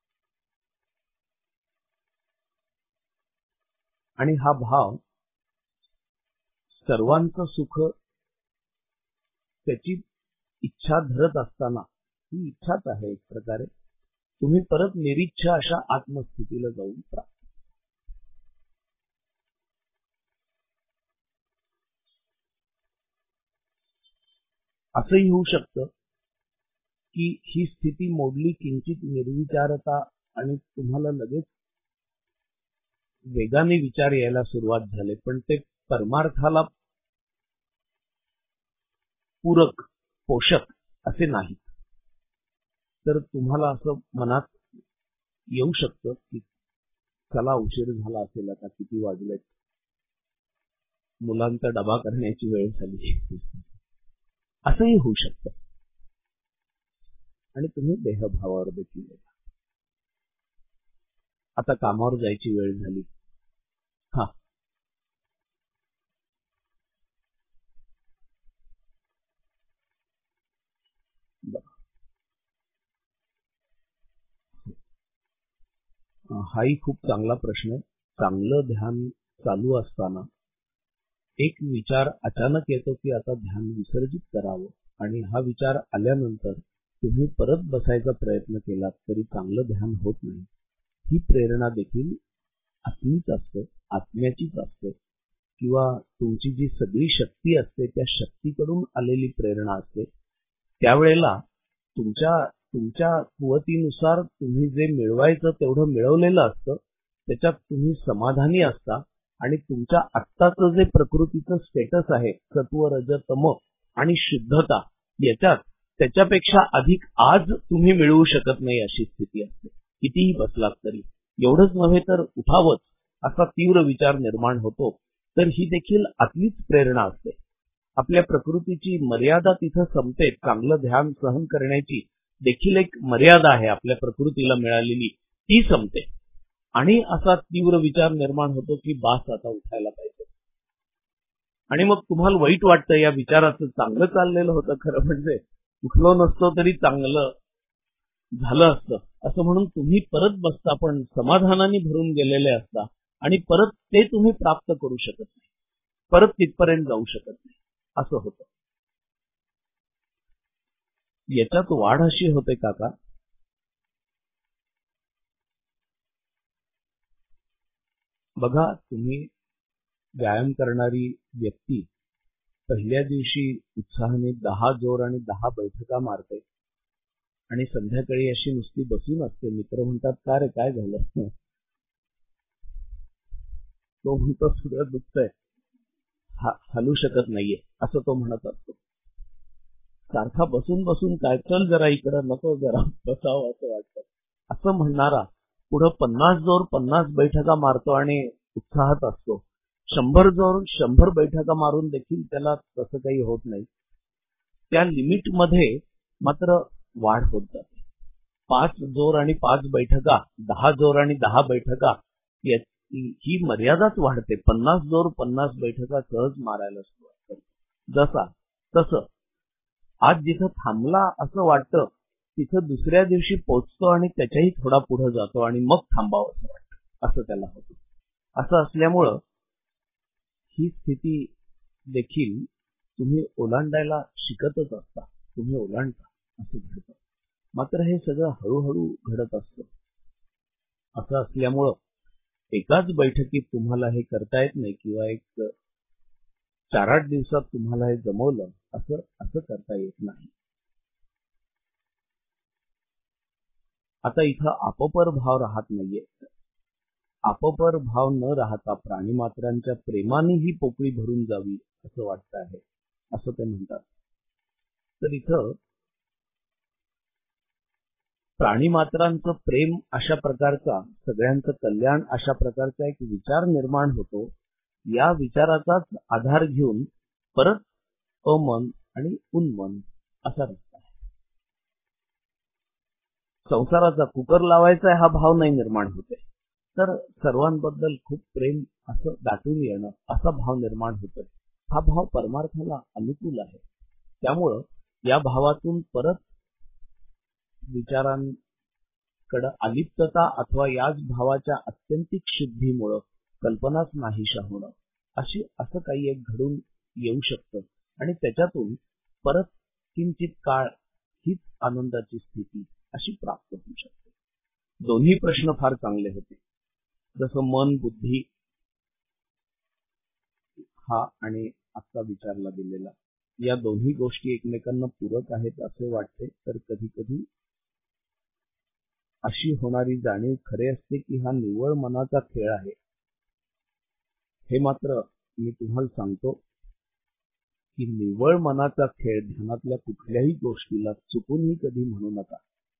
आणि हा भाव सर्वांचं सुख त्याची इच्छा धरत असताना, ही इच्छाच आहे एक प्रकारे, तुम्ही परत निरीच्छा अशा आत्मस्थितीला जाऊन प्राप्त. असंही होऊ शकतं की ही स्थिती मोडली, किंचित निर्विचारता आणि तुम्हाला लगेच वेगाने विचार यायला सुरुवात झाले, पण ते परमार्थाला पूरक पोषक असे नाही. तर तुम्हाला असं मनात येऊ शकतं की चला उशीर झाला असेल, आता किती वाजलेत, मुलांचा डबा करण्याची वेळ झाली, असंही होऊ शकतं. आणि तुम्ही देहभावावर देखील येता. आता कामावर जायची वेळ झाली. हाही खूप चांगला प्रश्न आहे. चांगलं ध्यान चालू असताना एक विचार अचानक येतो की आता ध्यान विसर्जित करावं, आणि हा विचार आल्यानंतर तुम्ही परत बसायचा प्रयत्न केलात तरी चांगलं ध्यान होत नाही. ही प्रेरणा देखील आत्मीच असते, आत्म्याचीच असते, किंवा तुमची जी सगळी शक्ती असते त्या शक्तीकडून आलेली प्रेरणा असते. त्यावेळेला तुमच्या कुवतीनुसार तुम्ही जे मिळवायचं तेवढं मिळवलेलं असतं, त्याच्यात तुम्ही समाधानी असता आणि तुमच्या आत्ताचं जे प्रकृतीचं स्टेटस आहे, सत्व रज तम आणि शुद्धता, याच्यात त्याच्यापेक्षा अधिक आज तुम्ही मिळवू शकत नाही अशी स्थिती असते, कितीही बसलात तरी. एवढंच नव्हे तर उठावंच असा तीव्र विचार निर्माण होतो. तर ही देखील आतलीच प्रेरणा असते. आपल्या प्रकृतीची मर्यादा तिथं संपते. चांगलं ध्यान सहन करण्याची देखील एक मर्यादा आहे आपल्या प्रकृतीला मिळालेली, ती संपते. आणि असा तीव्र विचार निर्माण होतो की बास, आता उठायला पाहिजे. आणि मग तुम्हाला वाईट वाटतं, या विचाराचं चांगलं चाललेलं होतं, खरं म्हणजे उठलो नसतो तरी चांगलं झालं असतं असं म्हणून तुम्ही परत बसता, पण समाधानाने भरून गेलेले असता आणि परत ते तुम्ही प्राप्त करू शकत नाही, परत तिथपर्यंत जाऊ शकत नाही, असं होतं. याच्यात वाढ अशी होते काका, बघा तुम्ही व्यायाम करणारी व्यक्ती पहिल्या दिवशी उत्साहाने 10 जोर आणि 10 बैठका मारते आणि संध्याकाळी अशी नुसती बसून असते. मित्र म्हणतात, का रे काय झालं? तो म्हणतो, सगळं दुखतंय, हलू शकत नाहीये, असं तो म्हणत असतो. सारखा बसून बसून काय, चल जरा इकडं, नको जरा बसावं असं वाटतं, असं म्हणणारा पुढं 50 जोर 50 बैठका मारतो आणि उत्साहात असतो. 100 जोर 100 बैठका मारून देखील त्याला तसं काही होत नाही. त्या लिमिटमध्ये मात्र वाढ होत जाते. 5 जोर आणि 5 बैठका, 10 जोर आणि 10 बैठका, ही मर्यादाच वाढते. 50 जोर 50 बैठका सहज मारायला सुरुवात करतो. जसा तसं आज जिथं थांबला असं वाटतं, तिथं दुसऱ्या दिवशी पोचतो आणि त्याच्याही थोडा पुढे जातो आणि मग थांबावं असं वाटतं, असं त्याला होतं. असं असल्यामुळं ही स्थिती देखील तुम्ही ओलांडायला शिकतच असता, तुम्ही ओलांडता असं घडतं. मात्र हे सगळं हळूहळू घडत असतं. असं असल्यामुळं एकाच बैठकीत तुम्हाला हे करता येत नाही, किंवा एक 4-8 दिवसात तुम्हाला हे जमवलं असं करता येत नाही. आता इथं आपोपर भाव राहत नाहीये. आपोपर भाव न राहता प्राणीमात्रांच्या प्रेमाने ही पोकळी भरून जावी असं वाटतं आहे, असं ते म्हणतात. तर इथं प्राणीमात्रांचं प्रेम अशा प्रकारचा, सगळ्यांचं कल्याण अशा प्रकारचा एक विचार निर्माण होतो. या विचाराचाच आधार घेऊन परत अमन आणि उन्मन असा रस्ता आहे. संसाराचा कुकर लावायचा हा भाव नाही निर्माण होते, तर सर्वांबद्दल खूप प्रेम असं दाटून येणं असा भाव निर्माण होतोय. हा भाव परमार्थाला अनुकूल आहे. त्यामुळं या भावातून परत विचारांकडे अलिप्तता अथवा याच भावाच्या आत्यंतिक शुद्धीमुळं कल्पनाच नाहीशा होणं, असं काही एक घडून येऊ शकतं आणि त्याच्यातून परत किंचित काळ हीच आनंदाची स्थिती अशी प्राप्त होऊ शकते. दोन्ही प्रश्न फार चांगले होते. जसं मन बुद्धी हा आणि आत्ता विचारला गेलेला, या दोन्ही गोष्टी एकमेकांना पूरक आहेत असे वाटते. तर कधी कधी अशी होणारी जाणीव खरे असते की हा निव्वळ मनाचा खेळ आहे. हे मात्र मी तुम्हाला सांगतो की निव्वळ मनाचा खेळ ध्यानातल्या कुठल्याही गोष्टीला चुकूनही कधी म्हणू नका.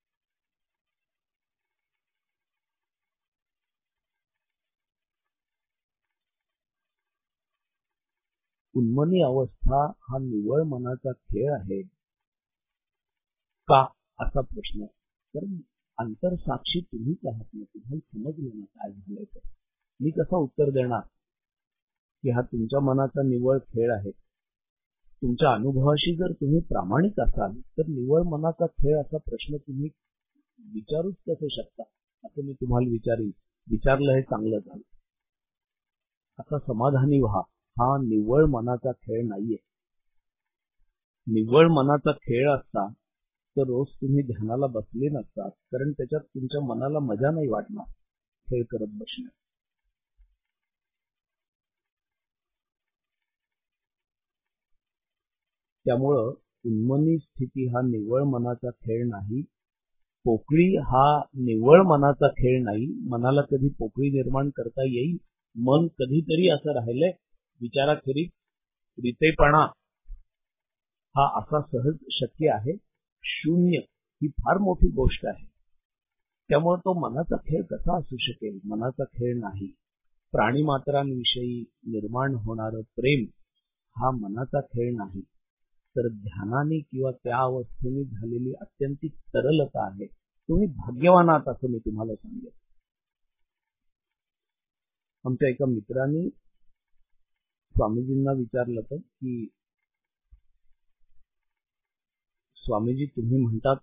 उन्मनी अवस्था हा निव्वळ मनाचा खेळ आहे का, असा प्रश्न. तर अंतरसाक्षी तुम्हीच आहात ना, तुम्हाला समजलं ना काय झालंय. तर मी कसं उत्तर देणार की हा तुमच्या मनाचा निव्वळ खेळ आहे. तुमच्या अनुभवाशी जर तुम्ही प्रामाणिक असाल तर निव्वळ मनाचा खेळ असा प्रश्न तुम्ही विचारूच कसे शकता, असं मी तुम्हाला विचारलं हे चांगलं झालं. आता समाधानी व्हा. हा निव्वळ मनाचा खेळ नाहीये. निव्वळ मनाचा खेळ असता तर रोज तुम्ही ध्यानाला बसले नसतात, कारण त्याच्यात तुमच्या मनाला मजा नाही वाटणार खेळ करत बसण्यात. त्यामुळं उन्मनी स्थिती हा निव्वळ मनाचा खेळ नाही. पोकळी हा निव्वळ मनाचा खेळ नाही. मनाला कधी पोकळी निर्माण करता येईल मन कधीतरी असं राहिलंय, विचाराखेरीज रितेपणा हा असा सहज शक्य आहे. शून्य ही फार मोठी गोष्ट आहे. त्यामुळे तो मनाचा खेळ कसा असू शकेल? मनाचा खेळ नाही. प्राणीमात्रांविषयी निर्माण होणारं प्रेम हा मनाचा खेळ नाही, तर ध्यानाने किंवा त्या अवस्थेने झालेली अत्यंतिक तरलता आहे. तुम्ही भाग्यवान आहात असं मी तुम्हाला सांगेन. आमच्या एका मित्रांनी स्वामीजींना विचारलं होतं की स्वामीजी तुम्ही म्हणतात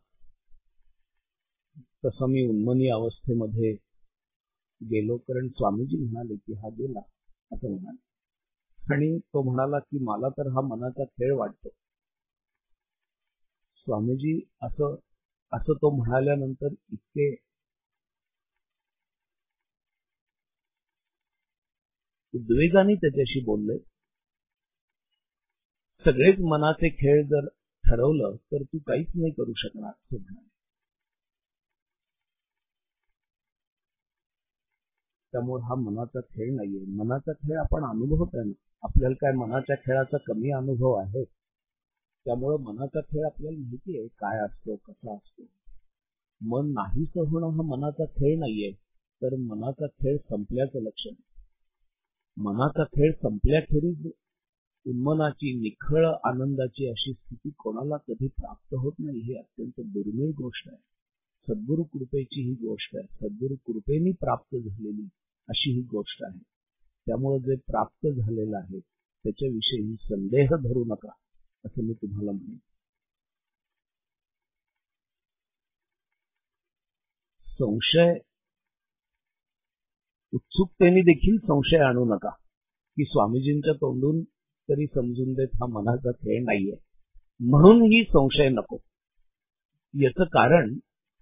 तसं मी उन्मनी अवस्थेमध्ये गेलो, कारण स्वामीजी म्हणाले की हा गेला असं म्हणाले. आणि तो म्हणाला की मला तर हा मनाचा खेळ वाटतो. स्वामीजी असं तो म्हणाल्यानंतर इतके उद्वेगाने त्याच्याशी बोलले. सगळेच मनाचे खेळ जर ठरवलं तर तू काहीच नाही करू शकणार असं म्हणाले. त्यामुळे हा मनाचा खेळ नाहीये. मनाचा खेळ आपण अनुभवतोय ना. आपल्याला काय मनाच्या खेळाचा कमी अनुभव आहे? त्यामुळे मनाचा खेळ आपल्याला माहिती आहे काय असतो, कसा असतो. मन नाहीसं होणं हा मनाचा खेळ नाहीये, तर मनाचा खेळ संपल्याचं लक्षण. मनाचा खेळ संपल्याखेरीज उन्मनाची, निखळ आनंदाची अशी स्थिती कोणाला कधी प्राप्त होत नाही. ही अत्यंत दुर्मिळ गोष्ट आहे. सद्गुरु कृपेची ही गोष्ट आहे. सद्गुरु कृपेने प्राप्त झालेली अशी ही गोष्ट आहे. त्यामुळे जे प्राप्त झालेलं आहे त्याच्याविषयी संदेह धरू नका असं मी तुम्हाला म्हणेन. संशय, उत्सुकतेने देखील संशय आणू नका की स्वामीजींच्या तोंडून तरी समजून देत हा मनाचा खेळ नाहीये म्हणून ही संशय नको. याचं कारण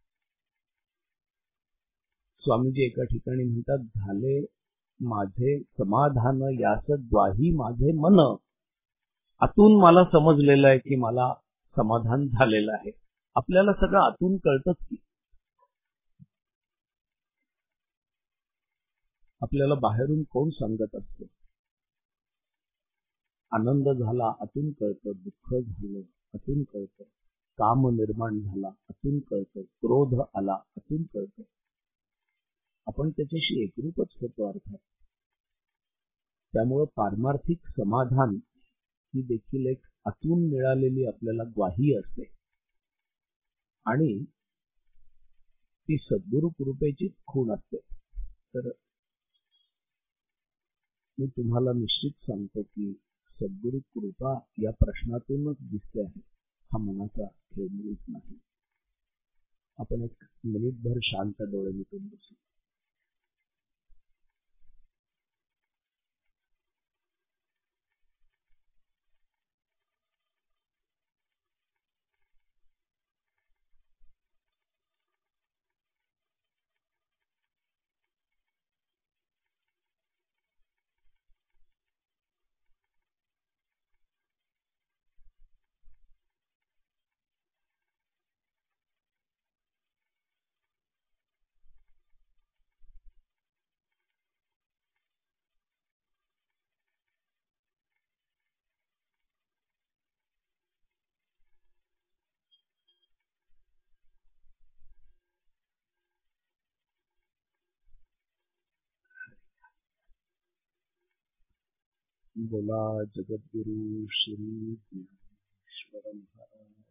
स्वामीजी एका ठिकाणी म्हणतात, झाले माझे समाधान यास द्वाही माझे मन. आतून मला समजलेलं आहे की मला समाधान झालेलं आहे. आपल्याला सगळं आतून कळतंच की. आपल्याला बाहेरून कोण सांगत असतं? आनंद झाला आतून कळतं, दुःख झालं आतून कळतं, काम निर्माण झाला आतून कळतं, क्रोध आला आतून कळतं. आपण त्याच्याशी एकरूपच होतो अर्थात. त्यामुळं पारमार्थिक समाधान ही देखील एक आतून मिळालेली आपल्याला ग्वाही असते आणि ती सद्गुरु कृपेचीच खूण असते. तर मी तुम्हाला निश्चित सांगतो की सद्गुरु कृपा या प्रश्नातूनच दिसते आहे. हा मनाचा खेळ मुळीच नाही. आपण एक मिनिटभर शांत डोळे मिटून बसू. बोला जगद्गुरु श्री ज्ञानेश्वर महाराज,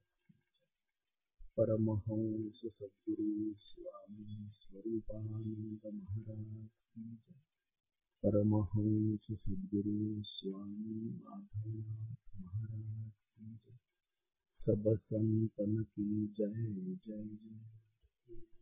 परमहंस सद्गुरु स्वामी स्वरूपानंद महाराज की जय. परमहंस सद्गुरु स्वामी माधवनाथ महाराज की जय. सब संतन की जय जय जय.